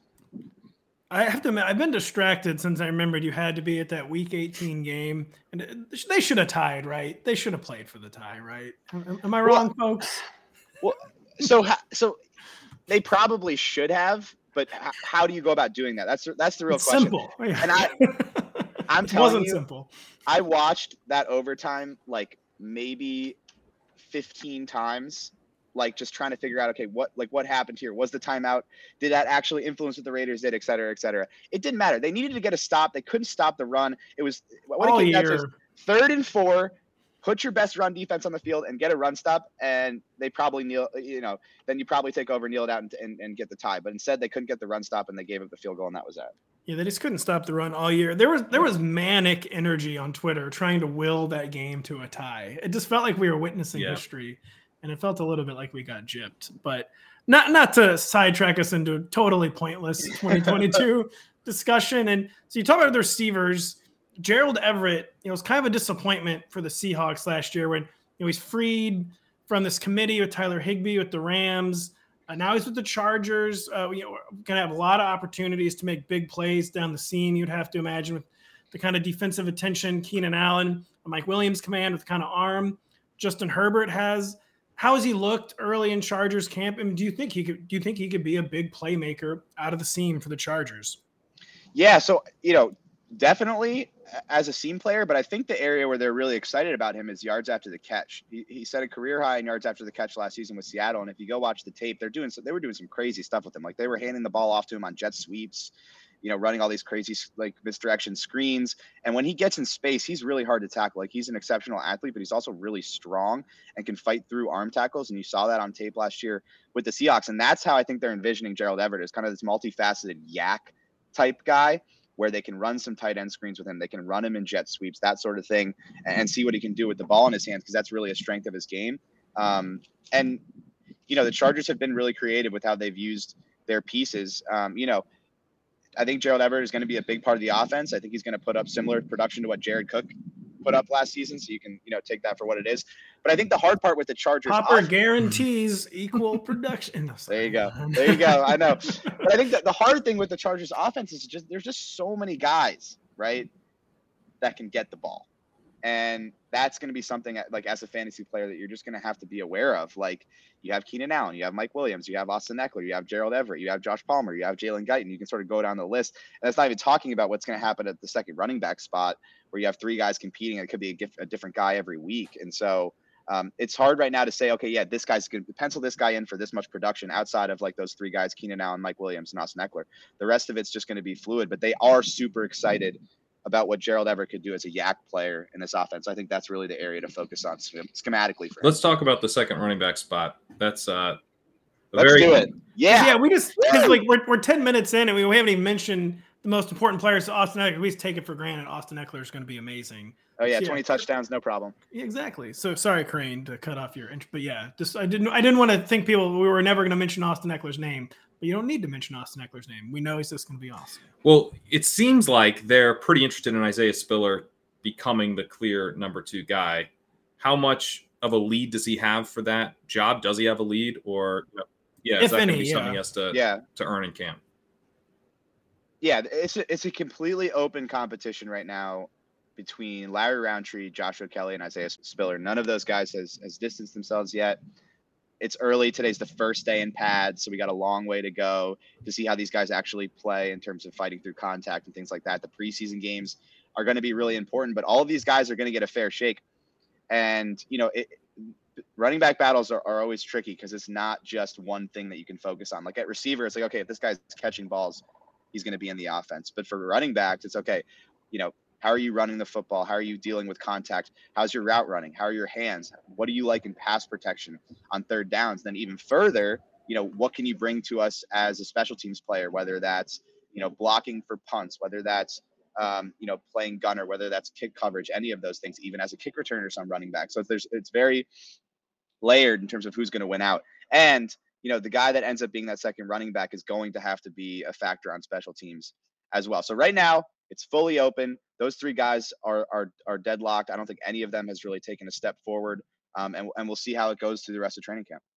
I have to admit, I've been distracted since I remembered you had to be at that Week 18 game, and they should have tied, right? They should have played for the tie, right? Am I wrong, folks? Well, so they probably should have. But how do you go about doing that? That's the real question. Simple. And I'm telling you, simple. I watched that overtime like maybe 15 times, like just trying to figure out, okay, what happened here? Was the timeout? Did that actually influence what the Raiders did, et cetera, et cetera? It didn't matter. They needed to get a stop. They couldn't stop the run. It was what it came down to is 3rd and 4. Put your best run defense on the field and get a run stop, and they probably then you probably take over, kneel it out, and get the tie. But instead, they couldn't get the run stop, and they gave up the field goal, and that was that. Yeah, they just couldn't stop the run all year. There was manic energy on Twitter trying to will that game to a tie. It just felt like we were witnessing history, and it felt a little bit like we got gypped. But not to sidetrack us into a totally pointless 2022 discussion. And so you talk about the receivers. Gerald Everett, was kind of a disappointment for the Seahawks last year when he's freed from this committee with Tyler Higbee with the Rams. Now he's with the Chargers. We're going to have a lot of opportunities to make big plays down the seam. You'd have to imagine with the kind of defensive attention Keenan Allen, Mike Williams command with the kind of arm Justin Herbert has. How has he looked early in Chargers camp? And do you think he could be a big playmaker out of the seam for the Chargers? Yeah. So, definitely as a seam player, but I think the area where they're really excited about him is yards after the catch. He set a career high in yards after the catch last season with Seattle, and if you go watch the tape, they were doing some crazy stuff with him. Like they were handing the ball off to him on jet sweeps, running all these crazy like misdirection screens. And when he gets in space, he's really hard to tackle. Like, he's an exceptional athlete, but he's also really strong and can fight through arm tackles. And you saw that on tape last year with the Seahawks. And that's how I think they're envisioning Gerald Everett, as kind of this multifaceted yak type guy, where they can run some tight end screens with him. They can run him in jet sweeps, that sort of thing, and see what he can do with the ball in his hands, because that's really a strength of his game. And, the Chargers have been really creative with how they've used their pieces. I think Gerald Everett is going to be a big part of the offense. I think he's going to put up similar production to what Jared Cook put up last season, so you can, take that for what it is. But I think the hard part with the Chargers, Hopper guarantees equal production. There you go. I know. But I think that the hard thing with the Chargers offense is there's just so many guys, right, that can get the ball. And that's going to be something, like, as a fantasy player, that you're just going to have to be aware of. Like, you have Keenan Allen, you have Mike Williams, you have Austin Eckler, you have Gerald Everett, you have Josh Palmer, you have Jalen Guyton. You can sort of go down the list. And that's not even talking about what's going to happen at the second running back spot, where you have three guys competing. It could be a different guy every week. And so it's hard right now to say, okay, yeah, this guy's going to pencil this guy in for this much production outside of, like, those three guys, Keenan Allen, Mike Williams, and Austin Eckler. The rest of it's just going to be fluid. But they are super excited about what Gerald Everett could do as a yak player in this offense. I think that's really the area to focus on schematically for him. Let's talk about the second running back spot. That's let's do it. Yeah, we just, because, like, we're 10 minutes in and we haven't even mentioned the most important players. Austin Eckler, we just take it for granted Austin Eckler is going to be amazing. Oh yeah, 20 touchdowns, no problem. Yeah, exactly. So sorry, Crane, to cut off your intro, but yeah, just I didn't want to think we were never going to mention Austin Eckler's name. But you don't need to mention Austin Eckler's name. We know he's just going to be awesome. Well, it seems like they're pretty interested in Isaiah Spiller becoming the clear number 2 guy. How much of a lead does he have for that job? Does he have a lead, or is that going to be something he has to earn in camp? Yeah, it's a completely open competition right now between Larry Roundtree, Joshua Kelly, and Isaiah Spiller. None of those guys has distanced themselves yet. It's early. Today's the first day in pads, so we got a long way to go to see how these guys actually play in terms of fighting through contact and things like that. The preseason games are going to be really important, but all of these guys are going to get a fair shake. And, running back battles are always tricky because it's not just one thing that you can focus on. Like, at receiver, it's like, okay, if this guy's catching balls, he's going to be in the offense. But for running backs, it's okay, how are you running the football? How are you dealing with contact? How's your route running? How are your hands? What do you like in pass protection on third downs? Then even further, what can you bring to us as a special teams player, whether that's, blocking for punts, whether that's, playing gunner, whether that's kick coverage, any of those things, even as a kick returner, some running back. So it's very layered in terms of who's going to win out. And, the guy that ends up being that second running back is going to have to be a factor on special teams as well. So right now it's fully open. Those three guys are deadlocked. I don't think any of them has really taken a step forward. And we'll see how it goes through the rest of training camp.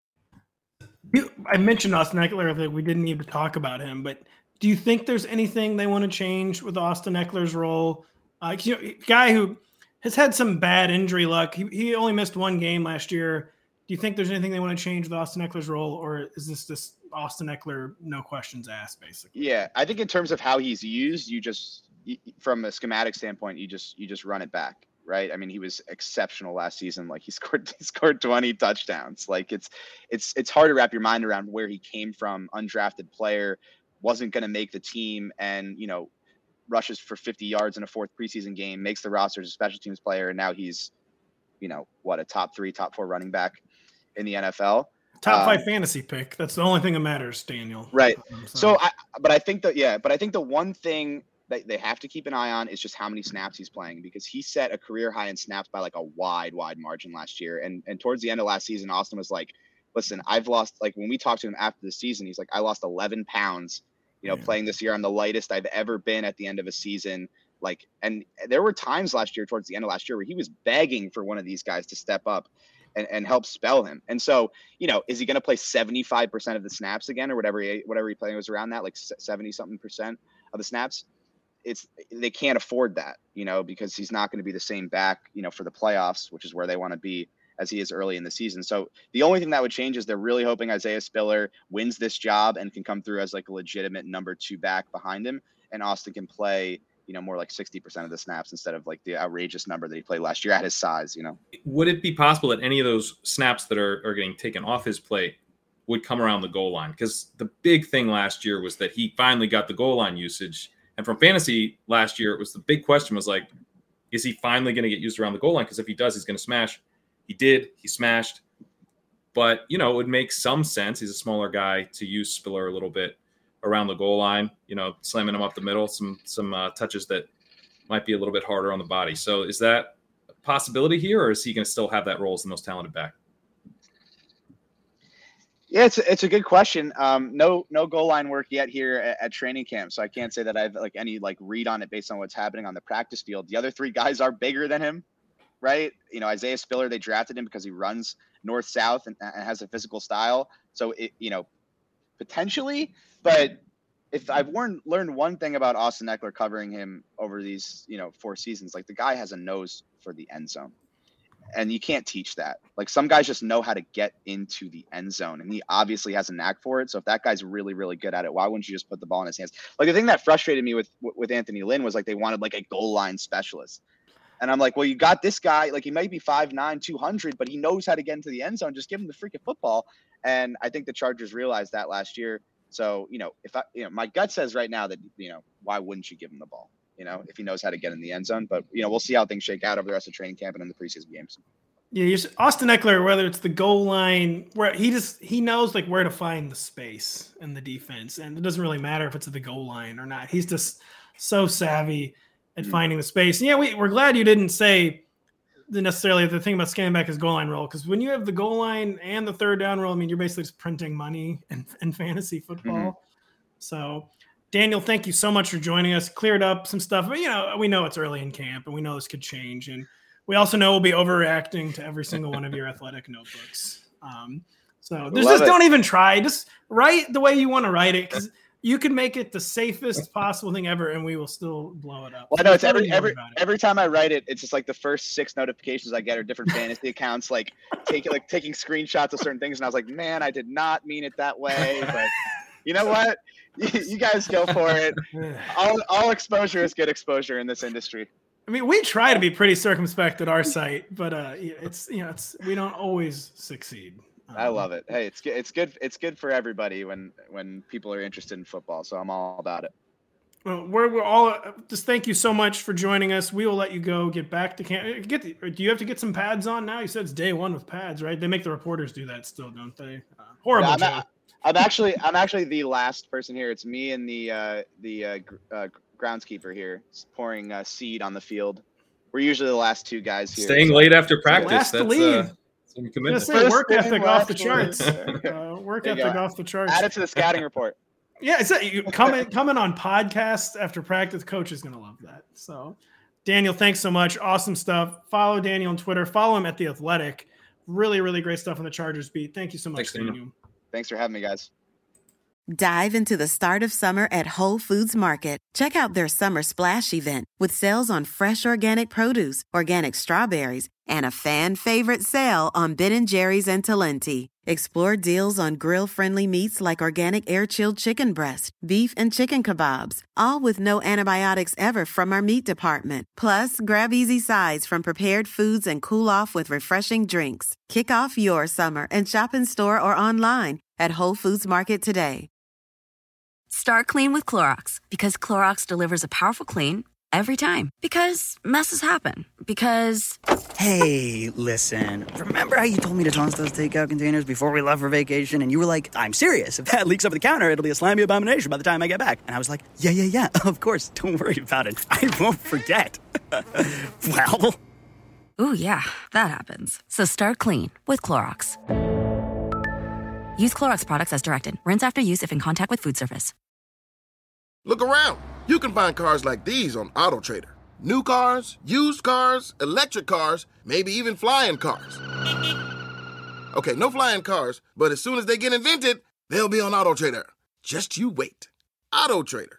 I mentioned Austin Eckler, that we didn't need to talk about him, but do you think there's anything they want to change with Austin Eckler's role? Guy who has had some bad injury luck. He only missed one game last year. Do you think there's anything they want to change with Austin Eckler's role, or is this just Austin Eckler, no questions asked, basically? Yeah, I think in terms of how he's used, from a schematic standpoint, you just run it back, right? I mean, he was exceptional last season. Like, he scored 20 touchdowns. Like, it's hard to wrap your mind around where he came from. Undrafted player, wasn't going to make the team, and rushes for 50 yards in a fourth preseason game, makes the roster as a special teams player, and now he's a top 3, top 4 running back in the NFL. Top 5 fantasy pick. That's the only thing that matters, Daniel. Right. So I think the one thing that they have to keep an eye on is just how many snaps he's playing, because he set a career high in snaps by like a wide margin last year. And towards the end of last season, Austin was like, listen, I've lost, like, when we talked to him after the season, he's like, I lost 11 pounds, playing this year. I'm the lightest I've ever been at the end of a season. Like, and there were times last year, towards the end of last year, where he was begging for one of these guys to step up and help spell him. And so, is he going to play 75% of the snaps again, or whatever he played was around that, like 70-something% of the snaps? They can't afford that, because he's not going to be the same back, for the playoffs, which is where they want to be, as he is early in the season. So the only thing that would change is they're really hoping Isaiah Spiller wins this job and can come through as like a legitimate number 2 back behind him, and Austin can play more like 60% of the snaps instead of like the outrageous number that he played last year at his size. Would it be possible that any of those snaps that are getting taken off his plate would come around the goal line, because the big thing last year was that he finally got the goal line usage. And from fantasy last year, it was the big question was like, is he finally going to get used around the goal line? Because if he does, he's going to smash. He did. He smashed. But, it would make some sense. He's a smaller guy to use Spiller a little bit around the goal line, slamming him up the middle, some touches that might be a little bit harder on the body. So is that a possibility here, or is he going to still have that role as the most talented back? Yeah, it's a good question. No goal line work yet here at training camp, so I can't say that I have any read on it based on what's happening on the practice field. The other three guys are bigger than him, right? Isaiah Spiller, they drafted him because he runs north-south and has a physical style. So potentially, but if I've learned one thing about Austin Ekeler covering him over these 4 seasons, the guy has a nose for the end zone. And you can't teach that. Some guys just know how to get into the end zone, and he obviously has a knack for it. So if that guy's really, really good at it, why wouldn't you just put the ball in his hands? The thing that frustrated me with Anthony Lynn was they wanted a goal line specialist. And I'm like, well, you got this guy, he might be 5'9", 200, but he knows how to get into the end zone. Just give him the freaking football. And I think the Chargers realized that last year. So, if my gut says right now that, why wouldn't you give him the ball? If he knows how to get in the end zone. But, we'll see how things shake out over the rest of training camp and in the preseason games. Yeah, Austin Ekeler, whether it's the goal line, where he knows where to find the space in the defense. And it doesn't really matter if it's at the goal line or not. He's just so savvy at finding the space. And yeah, we're glad you didn't say necessarily the thing about scanning back his goal line role, because when you have the goal line and the third down role, you're basically just printing money in fantasy football. Mm-hmm. So Daniel, thank you so much for joining us. Cleared up some stuff. But, we know it's early in camp, and we know this could change. And we also know we'll be overreacting to every single one of your athletic notebooks. So don't even try. Just write the way you want to write it, because you can make it the safest possible thing ever, and we will still blow it up. Well, I know it's every time I write it, it's just the first 6 notifications I get are different fantasy accounts, taking screenshots of certain things, and I was like, man, I did not mean it that way. But you know what? You guys go for it. All exposure is good exposure in this industry. I mean, we try to be pretty circumspect at our site, but we don't always succeed. I love it. Hey, it's good for everybody when people are interested in football. So I'm all about it. Well, we're all just thank you so much for joining us. We will let you go. Get back to camp. Do you have to get some pads on now? You said it's day 1 with pads, right? They make the reporters do that still, don't they? Horrible job. I'm actually the last person here. It's me and the groundskeeper here pouring seed on the field. We're usually the last 2 guys here. Staying late after practice. Last to leave. Work ethic off the charts. Work ethic off the charts. Add it to the scouting report. Yeah, coming on podcast after practice. Coach is gonna love that. So, Daniel, thanks so much. Awesome stuff. Follow Daniel on Twitter. Follow him at The Athletic. Really, really great stuff on the Chargers beat. Thank you so much, Daniel. Thanks for having me, guys. Dive into the start of summer at Whole Foods Market. Check out their summer splash event with sales on fresh organic produce, organic strawberries, and a fan favorite sale on Ben & Jerry's and Talenti. Explore deals on grill-friendly meats like organic air-chilled chicken breast, beef and chicken kebabs, all with no antibiotics ever from our meat department. Plus, grab easy sides from prepared foods and cool off with refreshing drinks. Kick off your summer and shop in store or online at Whole Foods Market today. Start clean with Clorox, because Clorox delivers a powerful clean every time. Because messes happen. Because... Hey, listen. Remember how you told me to toss those takeout containers before we left for vacation? And you were like, I'm serious. If that leaks over the counter, it'll be a slimy abomination by the time I get back. And I was like, yeah, of course. Don't worry about it. I won't forget. Well... Ooh, yeah, that happens. So start clean with Clorox. Use Clorox products as directed. Rinse after use if in contact with food surface. Look around. You can find cars like these on AutoTrader. New cars, used cars, electric cars, maybe even flying cars. Okay, no flying cars, but as soon as they get invented, they'll be on AutoTrader. Just you wait. AutoTrader.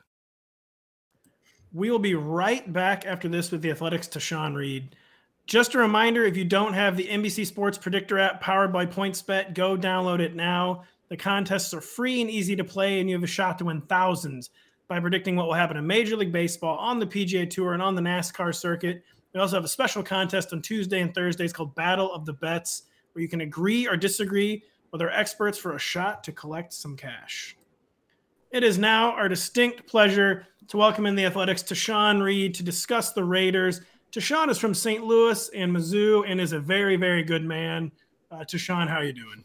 We will be right back after this with the Athletics' Tashawn Reed. Just a reminder, if you don't have the NBC Sports Predictor app powered by PointsBet, go download it now. The contests are free and easy to play, and you have a shot to win thousands by predicting what will happen in Major League Baseball, on the PGA Tour, and on the NASCAR circuit. We also have a special contest on Tuesday and Thursdays called Battle of the Bets, where you can agree or disagree with our experts for a shot to collect some cash. It is now our distinct pleasure to welcome in the Athletics Tashawn Reed to discuss the Raiders. Tashawn is from St. Louis and Mizzou and is a very, very good man. Tashawn, how are you doing?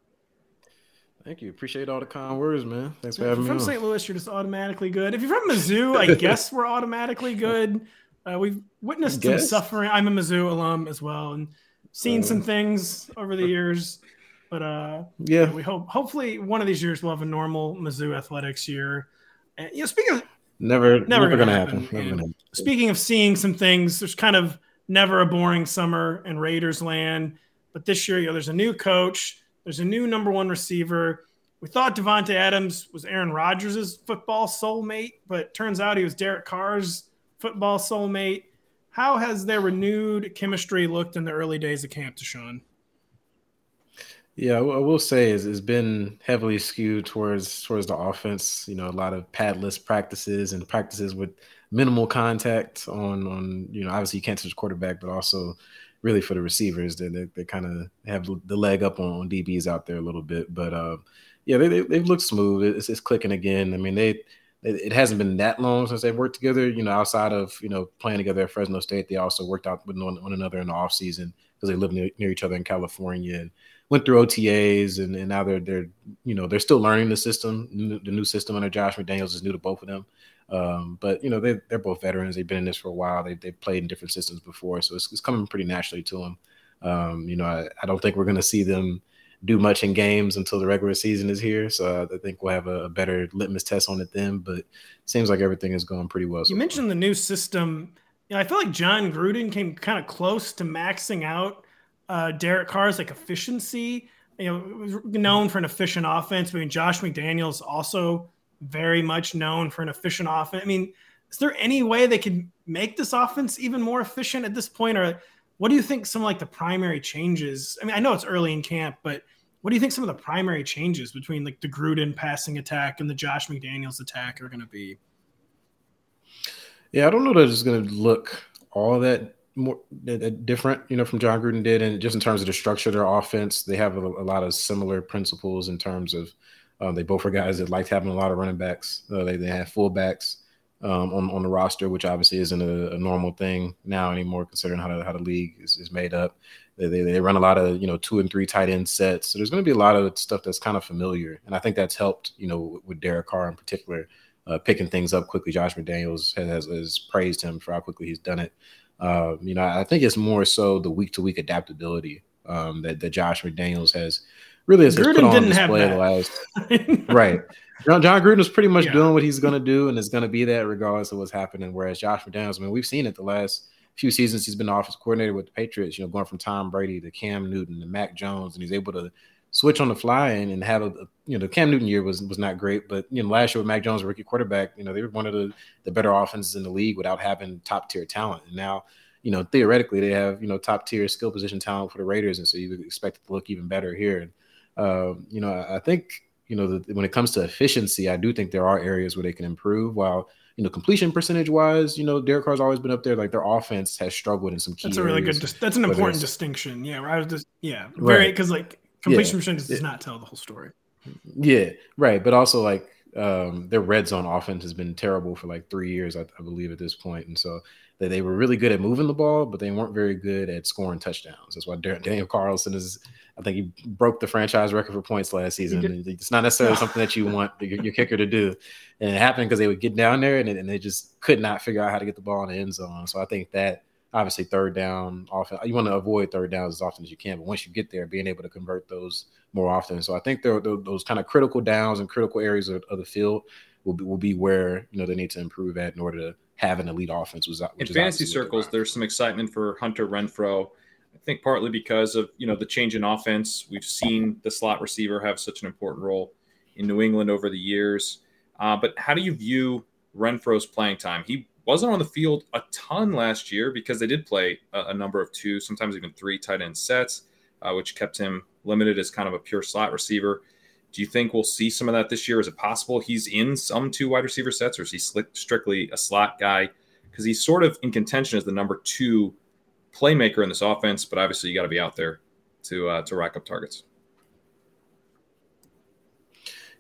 Thank you. Appreciate all the kind words, man. Thanks for having me on. If you're from St. Louis, you're just automatically good. If you're from Mizzou, I guess we're automatically good. We've witnessed some suffering. I'm a Mizzou alum as well and seen some things over the years. But we hopefully one of these years we'll have a normal Mizzou athletics year. And, speaking of never gonna happen. Speaking of seeing some things, there's kind of never a boring summer in Raiders land. But this year, there's a new coach. There's a new number one receiver. We thought Devontae Adams was Aaron Rodgers' football soulmate, but turns out he was Derek Carr's football soulmate. How has their renewed chemistry looked in the early days of camp, Tashawn? Yeah, I will say it's been heavily skewed towards the offense. A lot of padless practices and practices with minimal contact on obviously you can't touch the quarterback, but also really for the receivers, they kind of have the leg up on DBs out there a little bit. But they've looked smooth. It's clicking again. I mean, it hasn't been that long since they've worked together. Outside of playing together at Fresno State, they also worked out with one another in the offseason because they live near each other in California and went through OTAs. And now they're still learning the system. The new system under Josh McDaniels is new to both of them. But they're both veterans. They've been in this for a while. They've played in different systems before, so it's coming pretty naturally to them. I don't think we're going to see them do much in games until the regular season is here. So I think we'll have a better litmus test on it then. But it seems like everything is going pretty well. You mentioned the new system. I feel like John Gruden came kind of close to maxing out Derek Carr's efficiency. Known for an efficient offense. I mean, Josh McDaniels also very much known for an efficient offense. I mean, is there any way they could make this offense even more efficient at this point? Or what do you think some of the primary changes? I mean, I know it's early in camp, but what do you think some of the primary changes between the Gruden passing attack and the Josh McDaniels attack are going to be? Yeah, I don't know that it's going to look all that more different, from John Gruden did. And just in terms of the structure of their offense, they have a lot of similar principles in terms of they both are guys that liked having a lot of running backs. They have fullbacks on the roster, which obviously isn't a normal thing now anymore, considering how the league is made up. They run a lot of 2 and 3 tight end sets. So there's going to be a lot of stuff that's kind of familiar, and I think that's helped with Derek Carr in particular, picking things up quickly. Josh McDaniels has praised him for how quickly he's done it. I think it's more so the week-to-week adaptability that Josh McDaniels has put on display the last right. John Gruden is pretty much doing what he's going to do, and is going to be that regardless of what's happening. Whereas Josh McDaniels, I mean, we've seen it the last few seasons. He's been the offensive coordinator with the Patriots, going from Tom Brady to Cam Newton to Mac Jones, and he's able to switch on the fly and have the Cam Newton year was not great, but last year with Mac Jones, rookie quarterback, they were one of the better offenses in the league without having top tier talent. And now, theoretically, they have top tier skill position talent for the Raiders, and so you would expect it to look even better here. And I think when it comes to efficiency, I do think there are areas where they can improve. While completion percentage wise, Derek Carr's always been up there. Their offense has struggled in some key areas. That's a really good. That's an important distinction. Yeah, where I was just very because completion percentage does not tell the whole story. Yeah, right. But also their red zone offense has been terrible for 3 years, I believe, at this point. And so they were really good at moving the ball, but they weren't very good at scoring touchdowns. That's why Daniel Carlson I think he broke the franchise record for points last season. It's not necessarily something that you want your kicker to do. And it happened because they would get down there and they just could not figure out how to get the ball in the end zone. So I think that obviously third down offense, you want to avoid third downs as often as you can, but once you get there, being able to convert those more often. So I think those kind of critical downs and critical areas of the field will be where they need to improve at in order to have an elite offense. In fantasy circles, there's some excitement for Hunter Renfrow. I think partly because of the change in offense. We've seen the slot receiver have such an important role in New England over the years. But how do you view Renfrow's playing time? He wasn't on the field a ton last year because they did play a number of 2, sometimes even 3 tight end sets, which kept him limited as kind of a pure slot receiver. Do you think we'll see some of that this year? Is it possible he's in some 2 wide receiver sets, or is he strictly a slot guy? Because he's sort of in contention as the number 2 playmaker in this offense, but obviously you got to be out there to rack up targets.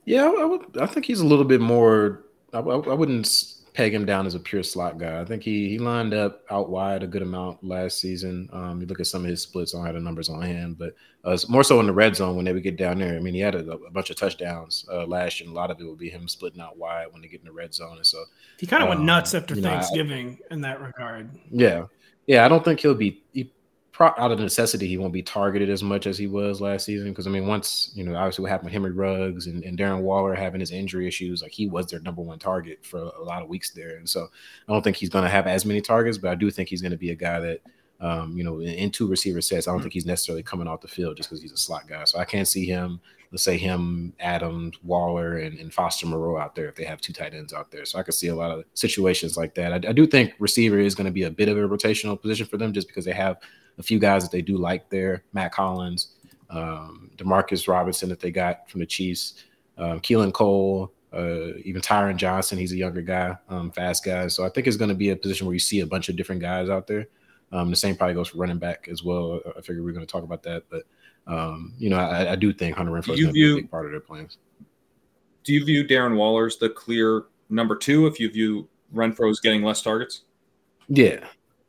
Yeah, I think he's a little bit more. I wouldn't peg him down as a pure slot guy. I think he lined up out wide a good amount last season. You look at some of his splits. I don't have the numbers on hand, but it's more so in the red zone when they would get down there. I mean, he had a bunch of touchdowns last year, and a lot of it would be him splitting out wide when they get in the red zone. And so he kind of went nuts after Thanksgiving in that regard. Yeah. I don't think he'll be. Out of necessity, he won't be targeted as much as he was last season. Because, I mean, once, obviously what happened with Henry Ruggs and Darren Waller having his injury issues, like he was their number one target for a lot of weeks there. And so I don't think he's going to have as many targets, but I do think he's going to be a guy that, in two receiver sets, I don't think he's necessarily coming off the field just because he's a slot guy. So I can't see him, let's say him, Adams, Waller, and Foster Moreau out there if they have two tight ends out there. So I could see a lot of situations like that. I do think receiver is going to be a bit of a rotational position for them just because they have a few guys that they do like there. Matt Collins, Demarcus Robinson that they got from the Chiefs, Keelan Cole, even Tyron Johnson. He's a younger guy, fast guy. So I think it's going to be a position where you see a bunch of different guys out there. The same probably goes for running back as well. I figure we're going to talk about that. But, I do think Hunter Renfrow is going to be a big part of their plans. Do you view Darren Waller as the clear number two if you view Renfrow as getting less targets? Yeah.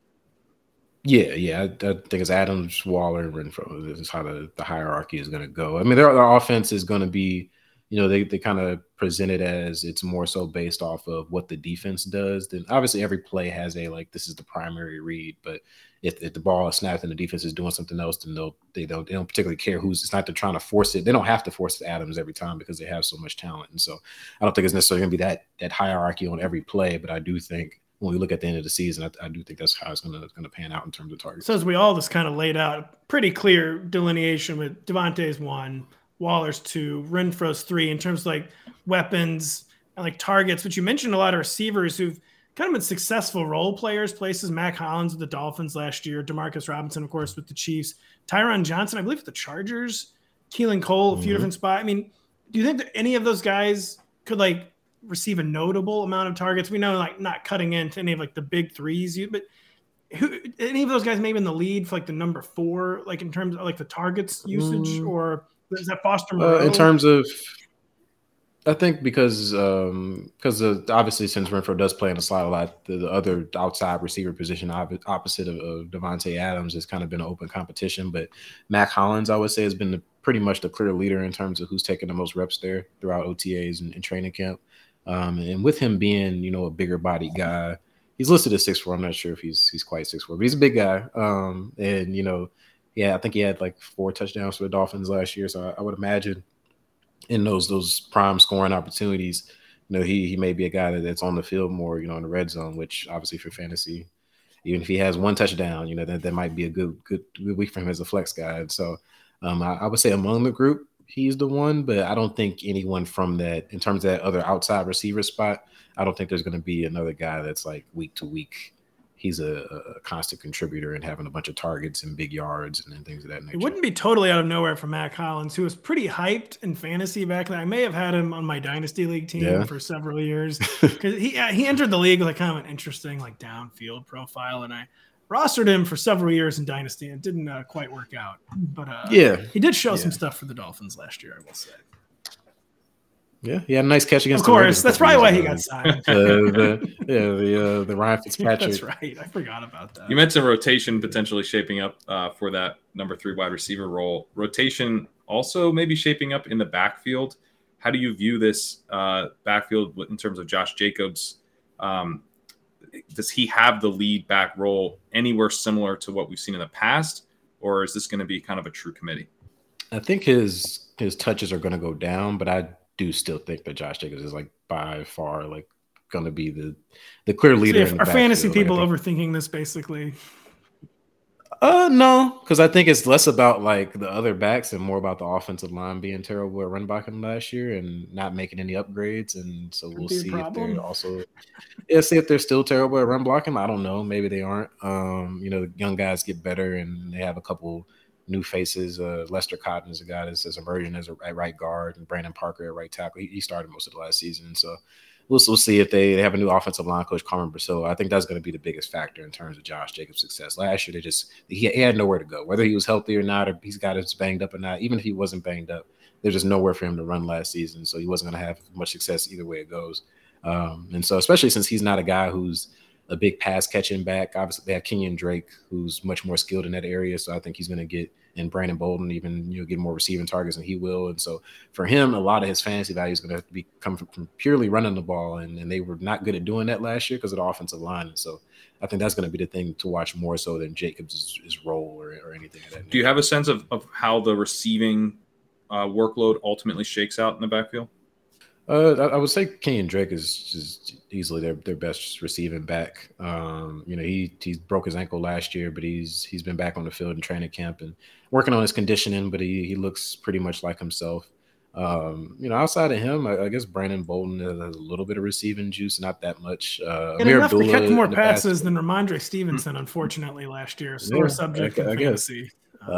I think it's Adams, Waller, and Renfrow. This is how the hierarchy is going to go. I mean, their offense is going to be, they kind of present it as it's more so based off of what the defense does. Then obviously every play has this is the primary read. But if the ball is snapped and the defense is doing something else, then they don't particularly care who's. It's not they're trying to force it. They don't have to force Adams every time because they have so much talent. And so I don't think it's necessarily going to be that hierarchy on every play. But I do think, when we look at the end of the season, I do think that's how it's going to pan out in terms of targets. So as we all just kind of laid out, pretty clear delineation with Devontae's 1, Waller's 2, Renfrow's 3 in terms of like weapons and like targets. But you mentioned a lot of receivers who've kind of been successful role players, places. Mac Hollins with the Dolphins last year, Demarcus Robinson, of course, with the Chiefs, Tyron Johnson, I believe, with the Chargers, Keelan Cole, a few different spots. I mean, do you think that any of those guys could like receive a notable amount of targets? We know like not cutting into any of like the big threes, but any of those guys maybe in the lead for like the number 4, like in terms of like the targets usage, or is that Foster Moreau? In terms of, I think because obviously since Renfrow does play in the slot a lot, the other outside receiver position opposite of Devontae Adams has kind of been an open competition. But Mac Hollins, I would say, has been pretty much the clear leader in terms of who's taking the most reps there throughout OTAs and training camp. And with him being, a bigger body guy, he's listed as 6'4". I'm not sure if he's quite 6'4", but he's a big guy. I think he had like 4 touchdowns for the Dolphins last year. So I would imagine in those prime scoring opportunities, he may be a guy that's on the field more, in the red zone, which obviously for fantasy, even if he has 1 touchdown, that might be a good week for him as a flex guy. And so I would say among the group, he's the one, but I don't think anyone from that, in terms of that other outside receiver spot, I don't think there's going to be another guy that's like week to week. He's a constant contributor and having a bunch of targets and big yards and things of that nature. It wouldn't be totally out of nowhere for Mac Hollins, who was pretty hyped in fantasy back then. I may have had him on my Dynasty League team for several years because he entered the league with kind of an interesting like downfield profile, and I rostered him for several years in Dynasty, and it didn't quite work out. But he did show some stuff for the Dolphins last year, I will say. Yeah, he had a nice catch against. Of course, that's probably why he got signed. the Ryan Fitzpatrick. That's right. I forgot about that. You mentioned rotation potentially shaping up for that number 3 wide receiver role. Rotation also maybe shaping up in the backfield. How do you view this backfield in terms of Josh Jacobs? Does he have the lead back role anywhere similar to what we've seen in the past, or is this going to be kind of a true committee? I think his touches are going to go down, but I do still think that Josh Jacobs is like by far like going to be the clear leader. So are fantasy people overthinking this basically? No, because I think it's less about like the other backs and more about the offensive line being terrible at run blocking last year and not making any upgrades. And so we'll see if they're also see if they're still terrible at run blocking. I don't know. Maybe they aren't. The young guys get better and they have a couple new faces. Lester Cotton is a guy that's emerging as a right guard, and Brandon Parker at right tackle. He started most of the last season. So we'll see if they have a new offensive line coach, Carmen Brasillo. I think that's going to be the biggest factor in terms of Josh Jacobs' success. Last year, he had nowhere to go, whether he was healthy or not, or he's got us banged up or not. Even if he wasn't banged up, there's just nowhere for him to run last season. So he wasn't going to have much success either way it goes. And so especially since he's not a guy who's a big pass catching back, obviously they have Kenyon Drake, who's much more skilled in that area. So I think he's going to get, and Brandon Bolden even, get more receiving targets than he will. And so for him, a lot of his fantasy value is going to be coming from purely running the ball. And they were not good at doing that last year because of the offensive line. And so I think that's going to be the thing to watch more so than Jacobs' role or anything of that nature. Do you have a sense of how the receiving workload ultimately shakes out in the backfield? I would say Kenyon Drake is just easily their best receiving back. He broke his ankle last year, but he's been back on the field in training camp and working on his conditioning, but he looks pretty much like himself. Outside of him, I guess Brandon Bolden has a little bit of receiving juice, not that much. And enough to catch more passes than Ramondre Stevenson, unfortunately, last year. Sore subject in fantasy.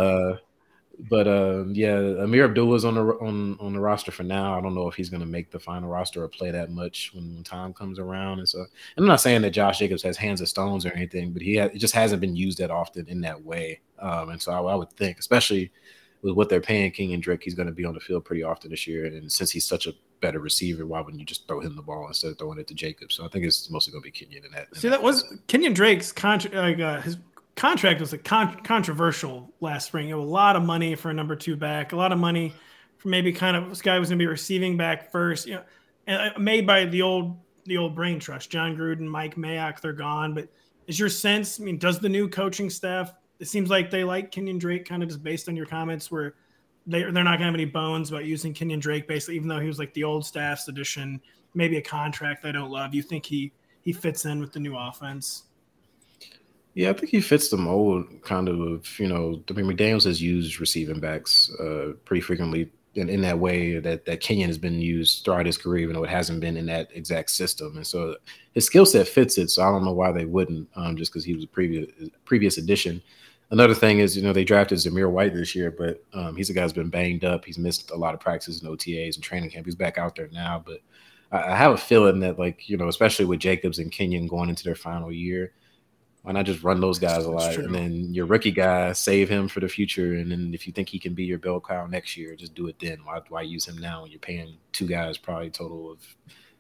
But Amir Abdullah's on the roster for now. I don't know if he's going to make the final roster or play that much when time comes around. And so, and I'm not saying that Josh Jacobs has hands of stones or anything, but it just hasn't been used that often in that way. And so I would think, especially with what they're paying Kenyon Drake, he's going to be on the field pretty often this year. And since he's such a better receiver, why wouldn't you just throw him the ball instead of throwing it to Jacobs? So I think it's mostly going to be Kenyon in that. See, that was Kenyon Drake's contract. His contract was controversial last spring. It was a lot of money for a number 2 back, a lot of money for maybe kind of this guy was going to be receiving back first, and made by the old brain trust, John Gruden, Mike Mayock, they're gone. But is your sense, does the new coaching staff, it seems like they like Kenyon Drake kind of just based on your comments where they're not going to have any bones about using Kenyon Drake basically, even though he was like the old staff's addition, maybe a contract they don't love. You think he fits in with the new offense? Yeah, I think he fits the mold kind of, McDaniels has used receiving backs pretty frequently in that way that Kenyon has been used throughout his career, even though it hasn't been in that exact system. And so his skill set fits it. So I don't know why they wouldn't, just because he was a previous addition. Another thing is, they drafted Zamir White this year, but he's a guy who's been banged up. He's missed a lot of practices and OTAs and training camp. He's back out there now. But I have a feeling that, especially with Jacobs and Kenyon going into their final year, why not just run those guys a lot? And then your rookie guy, save him for the future. And then if you think he can be your bell cow next year, just do it then. Why use him now when you're paying 2 guys probably a total of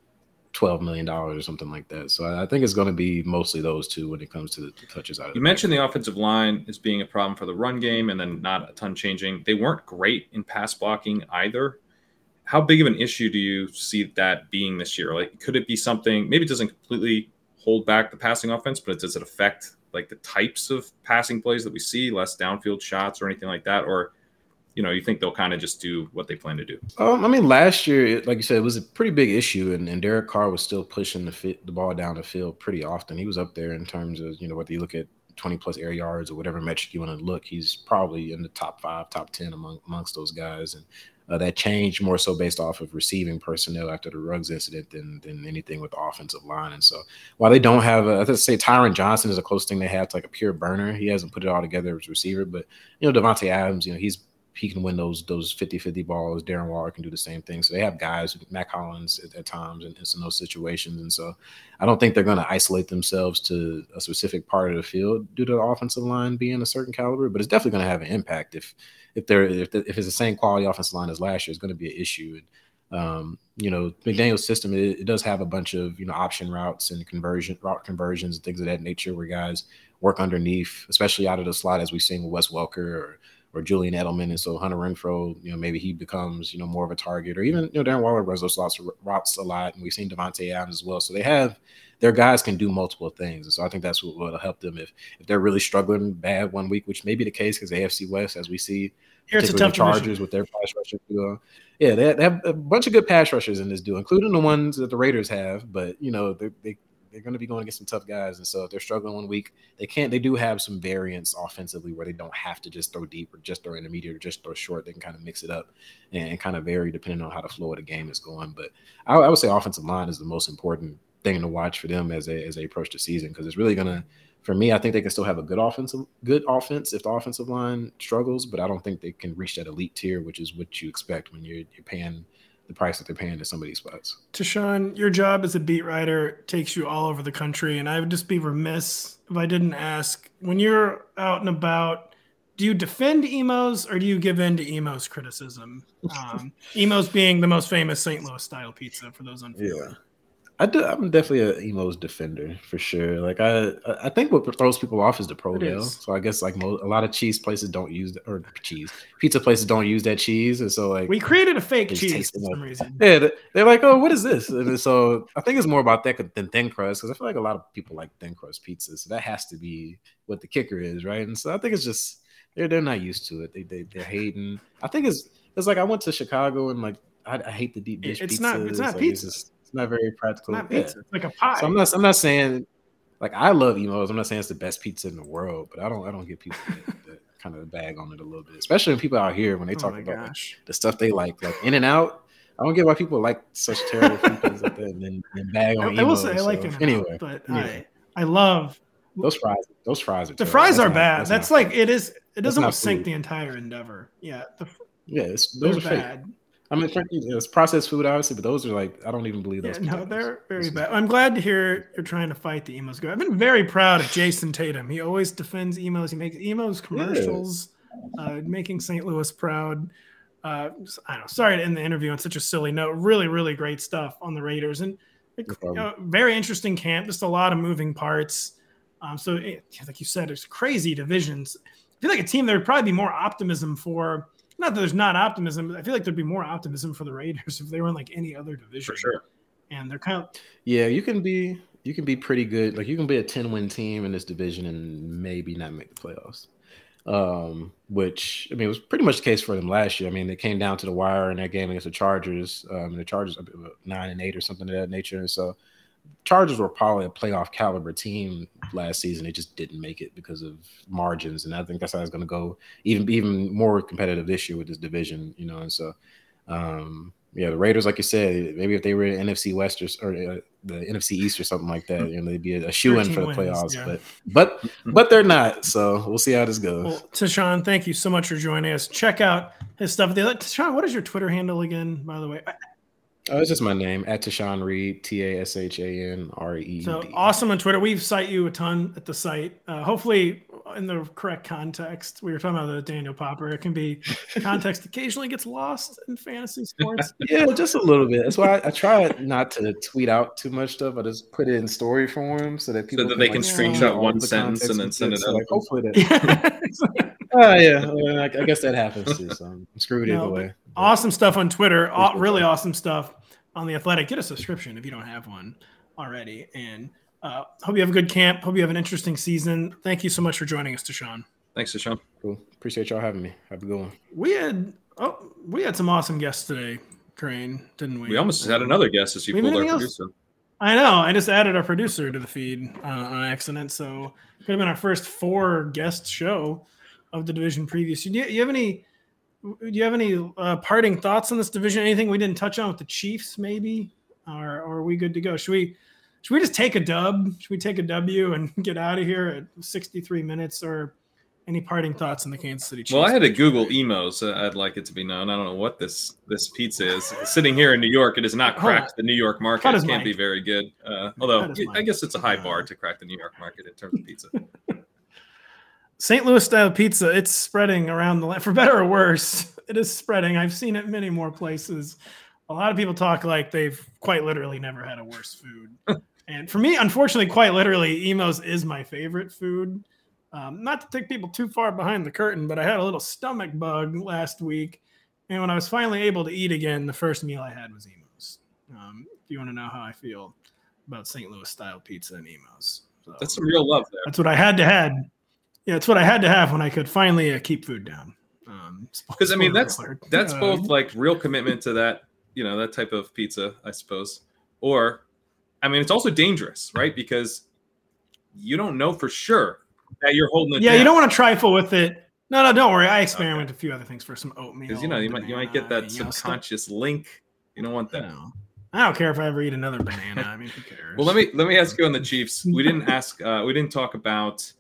$12 million or something like that? So I think it's going to be mostly those 2 when it comes to the touches out of You mentioned the offensive line as being a problem for the run game and then not a ton changing. They weren't great in pass blocking either. How big of an issue do you see that being this year? Could it be something, maybe it doesn't completely hold back the passing offense, but does it affect the types of passing plays that we see, less downfield shots or anything like that? Or, you think they'll kind of just do what they plan to do? Last year, like you said, it was a pretty big issue, and Derek Carr was still pushing the ball down the field pretty often. He was up there in terms of, whether you look at 20-plus air yards or whatever metric you want to look, he's probably in the top 5, top 10 amongst those guys. And that changed more so based off of receiving personnel after the Ruggs incident than anything with the offensive line. And so while they don't have I'd say Tyron Johnson is the closest thing they have to a pure burner. He hasn't put it all together as a receiver, but Devontae Adams, he can win those 50-50 balls. Darren Waller can do the same thing. So they have guys, Mac Hollins at times in those situations. And so I don't think they're going to isolate themselves to a specific part of the field due to the offensive line being a certain caliber, but it's definitely going to have an impact. If it's the same quality offensive line as last year, it's going to be an issue. And, McDaniel's system, it does have a bunch of, option routes and route conversions and things of that nature where guys work underneath, especially out of the slot, as we've seen with Wes Welker or Julian Edelman. And so Hunter Renfrow, maybe he becomes, more of a target, or even, Darren Waller runs those routes a lot. And we've seen Devontae Adams as well. So their guys can do multiple things. And so I think that's what will help them if they're really struggling bad one week, which may be the case because the AFC West, as we see, it's a tough the Chargers with their pass rushers. They have a bunch of good pass rushers in this deal, including the ones that the Raiders have. But, they're going to be going against some tough guys. And so if they're struggling one week, they do have some variance offensively where they don't have to just throw deep or just throw intermediate or just throw short. They can kind of mix it up and kind of vary depending on how the flow of the game is going. But I would say offensive line is the most important thing to watch for them as they approach the season, because it's really going to, for me, I think they can still have a good offense if the offensive line struggles, but I don't think they can reach that elite tier, which is what you expect when you're paying the price that they're paying to some of these spots. Tashawn, your job as a beat writer takes you all over the country, and I would just be remiss if I didn't ask, when you're out and about do you defend Emos or do you give in to Emos criticism? Emos being the most famous St. Louis style pizza for those unfamiliar. Yeah. I'm definitely an Emos defender for sure. Like I think what throws people off is the Pro-Vel. So I guess like a lot of cheese places don't use pizza places don't use that cheese, and so like we created a fake cheese for some reason. Yeah, they're like, oh, what is this? And so I think it's more about that than thin crust, because I feel like a lot of people like thin crust pizza, so that has to be what the kicker is, right? And so I think it's just they're not used to it. They're hating. I think it's like I went to Chicago and like I hate the deep dish pizza. It's not like, pizza. It's not very practical. It's not pizza. It's like a pie. So I'm not saying like I love Emos. I'm not saying it's the best pizza in the world, but I don't get people that kind of bag on it a little bit, especially when people out here when they talk about like, the stuff they like In-N-Out. I don't get why people like such terrible pizzas like that and bag on Emos. I will say I like it anyway, but I love those fries. Those fries are the fries are bad. That's like it is. It doesn't almost sink the entire endeavor. Yeah. Those are bad. Fake. I mean, it's processed food, obviously, but those are like, I don't even believe those. No, they're very bad. I'm glad to hear you're trying to fight the Emos. I've been very proud of Jason Tatum. He always defends Emos. He makes Emos commercials, making St. Louis proud. I don't know. Sorry to end the interview on such a silly note. Really, really great stuff on the Raiders. And very interesting camp. Just a lot of moving parts. So, like you said, there's crazy divisions. I feel like a team there would probably be more optimism for. Not that there's not optimism, but I feel like there'd be more optimism for the Raiders if they were in like any other division. For sure. And they're kind of you can be pretty good. Like you can be a 10-win team in this division and maybe not make the playoffs. Which I mean it was pretty much the case for them last year. I mean, they came down to the wire in that game against the Chargers. The Chargers 9-8 or something of that nature. And so Chargers were probably a playoff caliber team last season. They just didn't make it because of margins, and I think that's how it's going to go. Even more competitive this year with this division, And so, the Raiders, like you said, maybe if they were in NFC West or the NFC East or something like that, they'd be a shoe-in for the playoffs. Yeah. But they're not. So we'll see how this goes. Well, Tashawn, thank you so much for joining us. Check out his stuff. Tashawn, what is your Twitter handle again? By the way. It's just my name, @Tashawn Reed, TASHANREED. So awesome on Twitter. We cite you a ton at the site. Hopefully in the correct context. We were talking about the Daniel Popper. It can be context occasionally gets lost in fantasy sports. Yeah, just a little bit. That's why I try not to tweet out too much stuff. I just put it in story form so that people they can screenshot one sentence and then send it out. Hopefully that. I guess that happens too. So I'm screwed either way. Awesome stuff on Twitter. Really awesome stuff on The Athletic. Get a subscription if you don't have one already. And hope you have a good camp. Hope you have an interesting season. Thank you so much for joining us, Tashawn. Thanks, Tashawn. Cool. Appreciate y'all having me. Have a good one. We had some awesome guests today, Crane, didn't we? We almost had another guest as you pulled our producer. I know. I just added our producer to the feed on accident. So it could have been our first 4 guest show of the division preview. So do you have any parting thoughts on this division? Anything we didn't touch on with the Chiefs, maybe? Or are we good to go? Should we just take a dub? Should we take a W and get out of here at 63 minutes? Or any parting thoughts on the Kansas City Chiefs? Well, I had to Google Emos. I'd like it to be known. I don't know what this pizza is. Sitting here in New York, it has not cracked the New York market. It can't be very good. Although I guess it's a high bar to crack the New York market in terms of pizza. St. Louis style pizza, it's spreading around the land, for better or worse. It is spreading. I've seen it many more places. A lot of people talk like they've quite literally never had a worse food. And for me, unfortunately, quite literally, Emos is my favorite food. Not to take people too far behind the curtain, but I had a little stomach bug last week. And when I was finally able to eat again, the first meal I had was Emos. If you want to know how I feel about St. Louis style pizza and Emos. So, that's some real love there. That's what I had to have. Yeah, it's what I had to have when I could finally keep food down. Because I mean, that's both like real commitment to that, that type of pizza, I suppose. Or, I mean, it's also dangerous, right? Because you don't know for sure that you're holding it. Yeah, down. You don't want to trifle with it. No, don't worry. I experimented a few other things for some oatmeal. Because you might get that subconscious link. You don't want that. No. I don't care if I ever eat another banana. I mean, who cares? Well, let me ask you on the Chiefs. We didn't talk about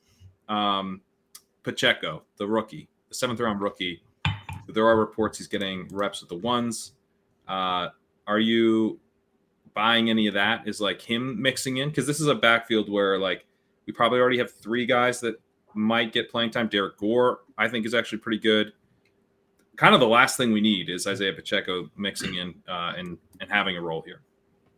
Pacheco, the rookie, the 7th round rookie. There are reports he's getting reps with the ones. Are you buying any of that? Is like him mixing in? Because this is a backfield where like we probably already have 3 guys that might get playing time. Derek Gore, I think, is actually pretty good. Kind of the last thing we need is Isaiah Pacheco mixing in and having a role here.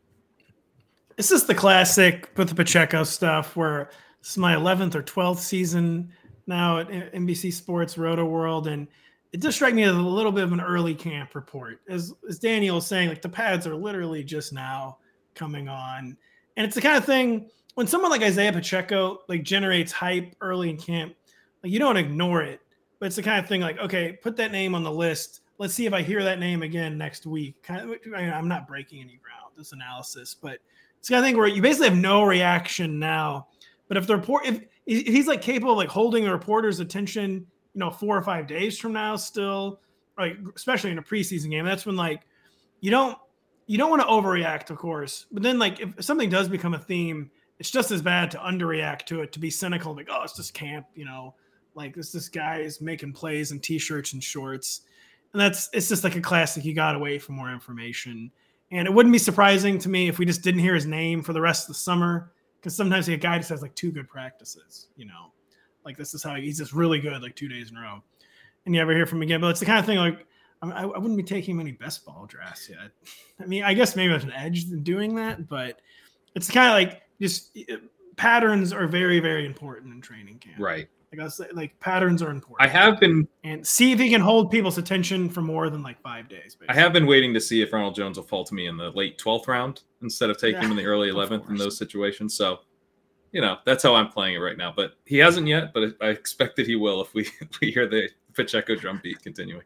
This is the classic with the Pacheco stuff where this is my 11th or 12th season now at NBC Sports Roto World, and it just struck me as a little bit of an early camp report. As Daniel was saying, like the pads are literally just now coming on. And it's the kind of thing when someone like Isaiah Pacheco like generates hype early in camp, like you don't ignore it. But it's the kind of thing like, okay, put that name on the list. Let's see if I hear that name again next week. I'm not breaking any ground, this analysis, but it's the kind of thing where you basically have no reaction now. But if the report, if he's like capable of like holding the reporter's attention, 4 or 5 days from now, still, like especially in a preseason game, that's when like you don't want to overreact, of course. But then like if something does become a theme, it's just as bad to underreact to it, to be cynical, like, oh, it's just camp, like this guy is making plays in t-shirts and shorts. And it's just like a classic. You got to wait for more information. And it wouldn't be surprising to me if we just didn't hear his name for the rest of the summer, because sometimes a guy just has like 2 good practices, like this is how he's just really good, like 2 days in a row. And you never hear from him again. But it's the kind of thing like, I wouldn't be taking many best ball drafts yet. I mean, I guess maybe there's an edge in doing that, but it's kind of like just patterns are very, very important in training camp. Right. Like I was saying, like patterns are important. I have been, and see if he can hold people's attention for more than like 5 days. Basically. I have been waiting to see if Ronald Jones will fall to me in the late 12th round instead of taking him in the early 11th in those situations. So, that's how I'm playing it right now. But he hasn't yet, but I expect that he will if we hear the Pacheco drumbeat continuing.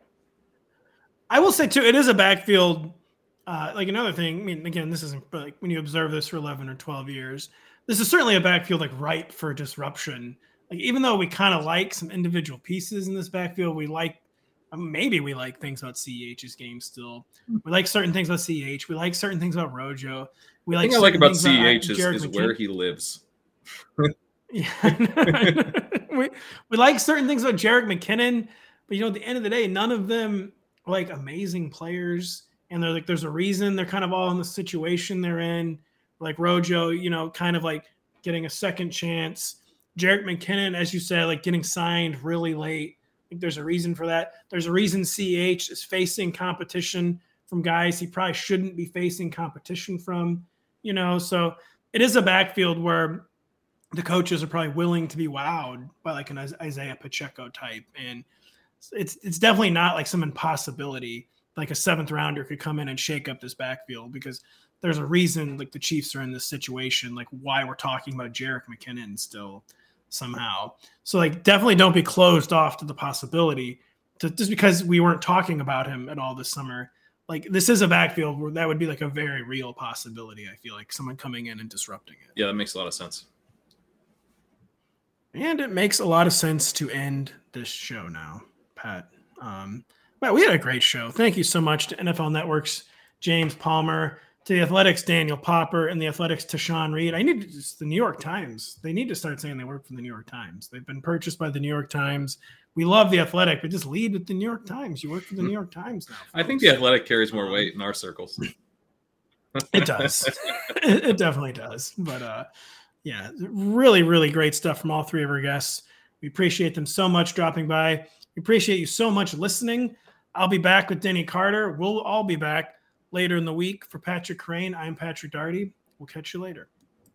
I will say too, it is a backfield. Like another thing, I mean, again, this isn't like when you observe this for 11 or 12 years, this is certainly a backfield like ripe for disruption. Like even though we kind of like some individual pieces in this backfield, we like maybe we like things about CEH's game still. We like certain things about CEH. We like certain things about Rojo. We like. The thing I like about CEH is where he lives. we like certain things about Jerick McKinnon, but at the end of the day, none of them are like amazing players. And they're like, there's a reason they're kind of all in the situation they're in. Like Rojo, kind of like getting a second chance. Jerick McKinnon, as you said, like getting signed really late. I think there's a reason for that. There's a reason CH is facing competition from guys he probably shouldn't be facing competition from, So it is a backfield where the coaches are probably willing to be wowed by like an Isaiah Pacheco type. And it's definitely not like some impossibility. Like a 7th rounder could come in and shake up this backfield, because there's a reason like the Chiefs are in this situation, like why we're talking about Jerick McKinnon still somehow. So like definitely don't be closed off to the possibility to just because we weren't talking about him at all this summer. Like this is a backfield where that would be like a very real possibility. I feel like someone coming in and disrupting it. Yeah, that makes a lot of sense. And it makes a lot of sense to end this show now, Pat. But we had a great show. Thank you so much to NFL Network's James Palmer, to the Athletics' Daniel Popper, and the Athletics' Tashawn Reed. The New York Times. They need to start saying they work for the New York Times. They've been purchased by the New York Times. We love the Athletic, but just lead with the New York Times. You work for the New York Times now. Folks. I think the Athletic carries more weight in our circles. It does. It definitely does. But yeah, really, really great stuff from all 3 of our guests. We appreciate them so much dropping by. We appreciate you so much listening. I'll be back with Denny Carter. We'll all be back later in the week. For Patrick Crane, I'm Patrick Daugherty. We'll catch you later.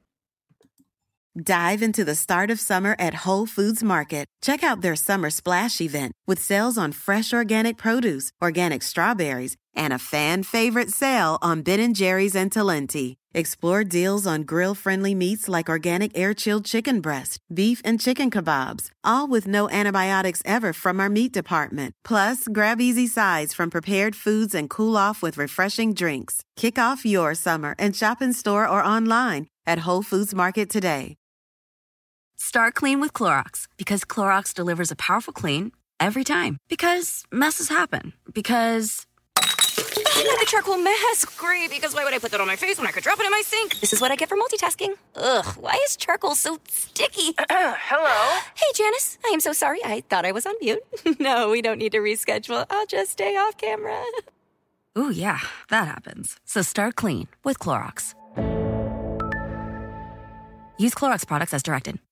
Dive into the start of summer at Whole Foods Market. Check out their Summer Splash event with sales on fresh organic produce, organic strawberries, and a fan-favorite sale on Ben & Jerry's and Talenti. Explore deals on grill-friendly meats like organic air-chilled chicken breast, beef and chicken kebabs, all with no antibiotics ever from our meat department. Plus, grab easy sides from prepared foods and cool off with refreshing drinks. Kick off your summer and shop in store or online at Whole Foods Market today. Start clean with Clorox, because Clorox delivers a powerful clean every time. Because messes happen. Because I got the charcoal mask. Great, because why would I put that on my face when I could drop it in my sink? This is what I get for multitasking. Ugh, why is charcoal so sticky? Hello? Hey, Janice. I am so sorry. I thought I was on mute. No, we don't need to reschedule. I'll just stay off camera. Ooh, yeah, that happens. So start clean with Clorox. Use Clorox products as directed.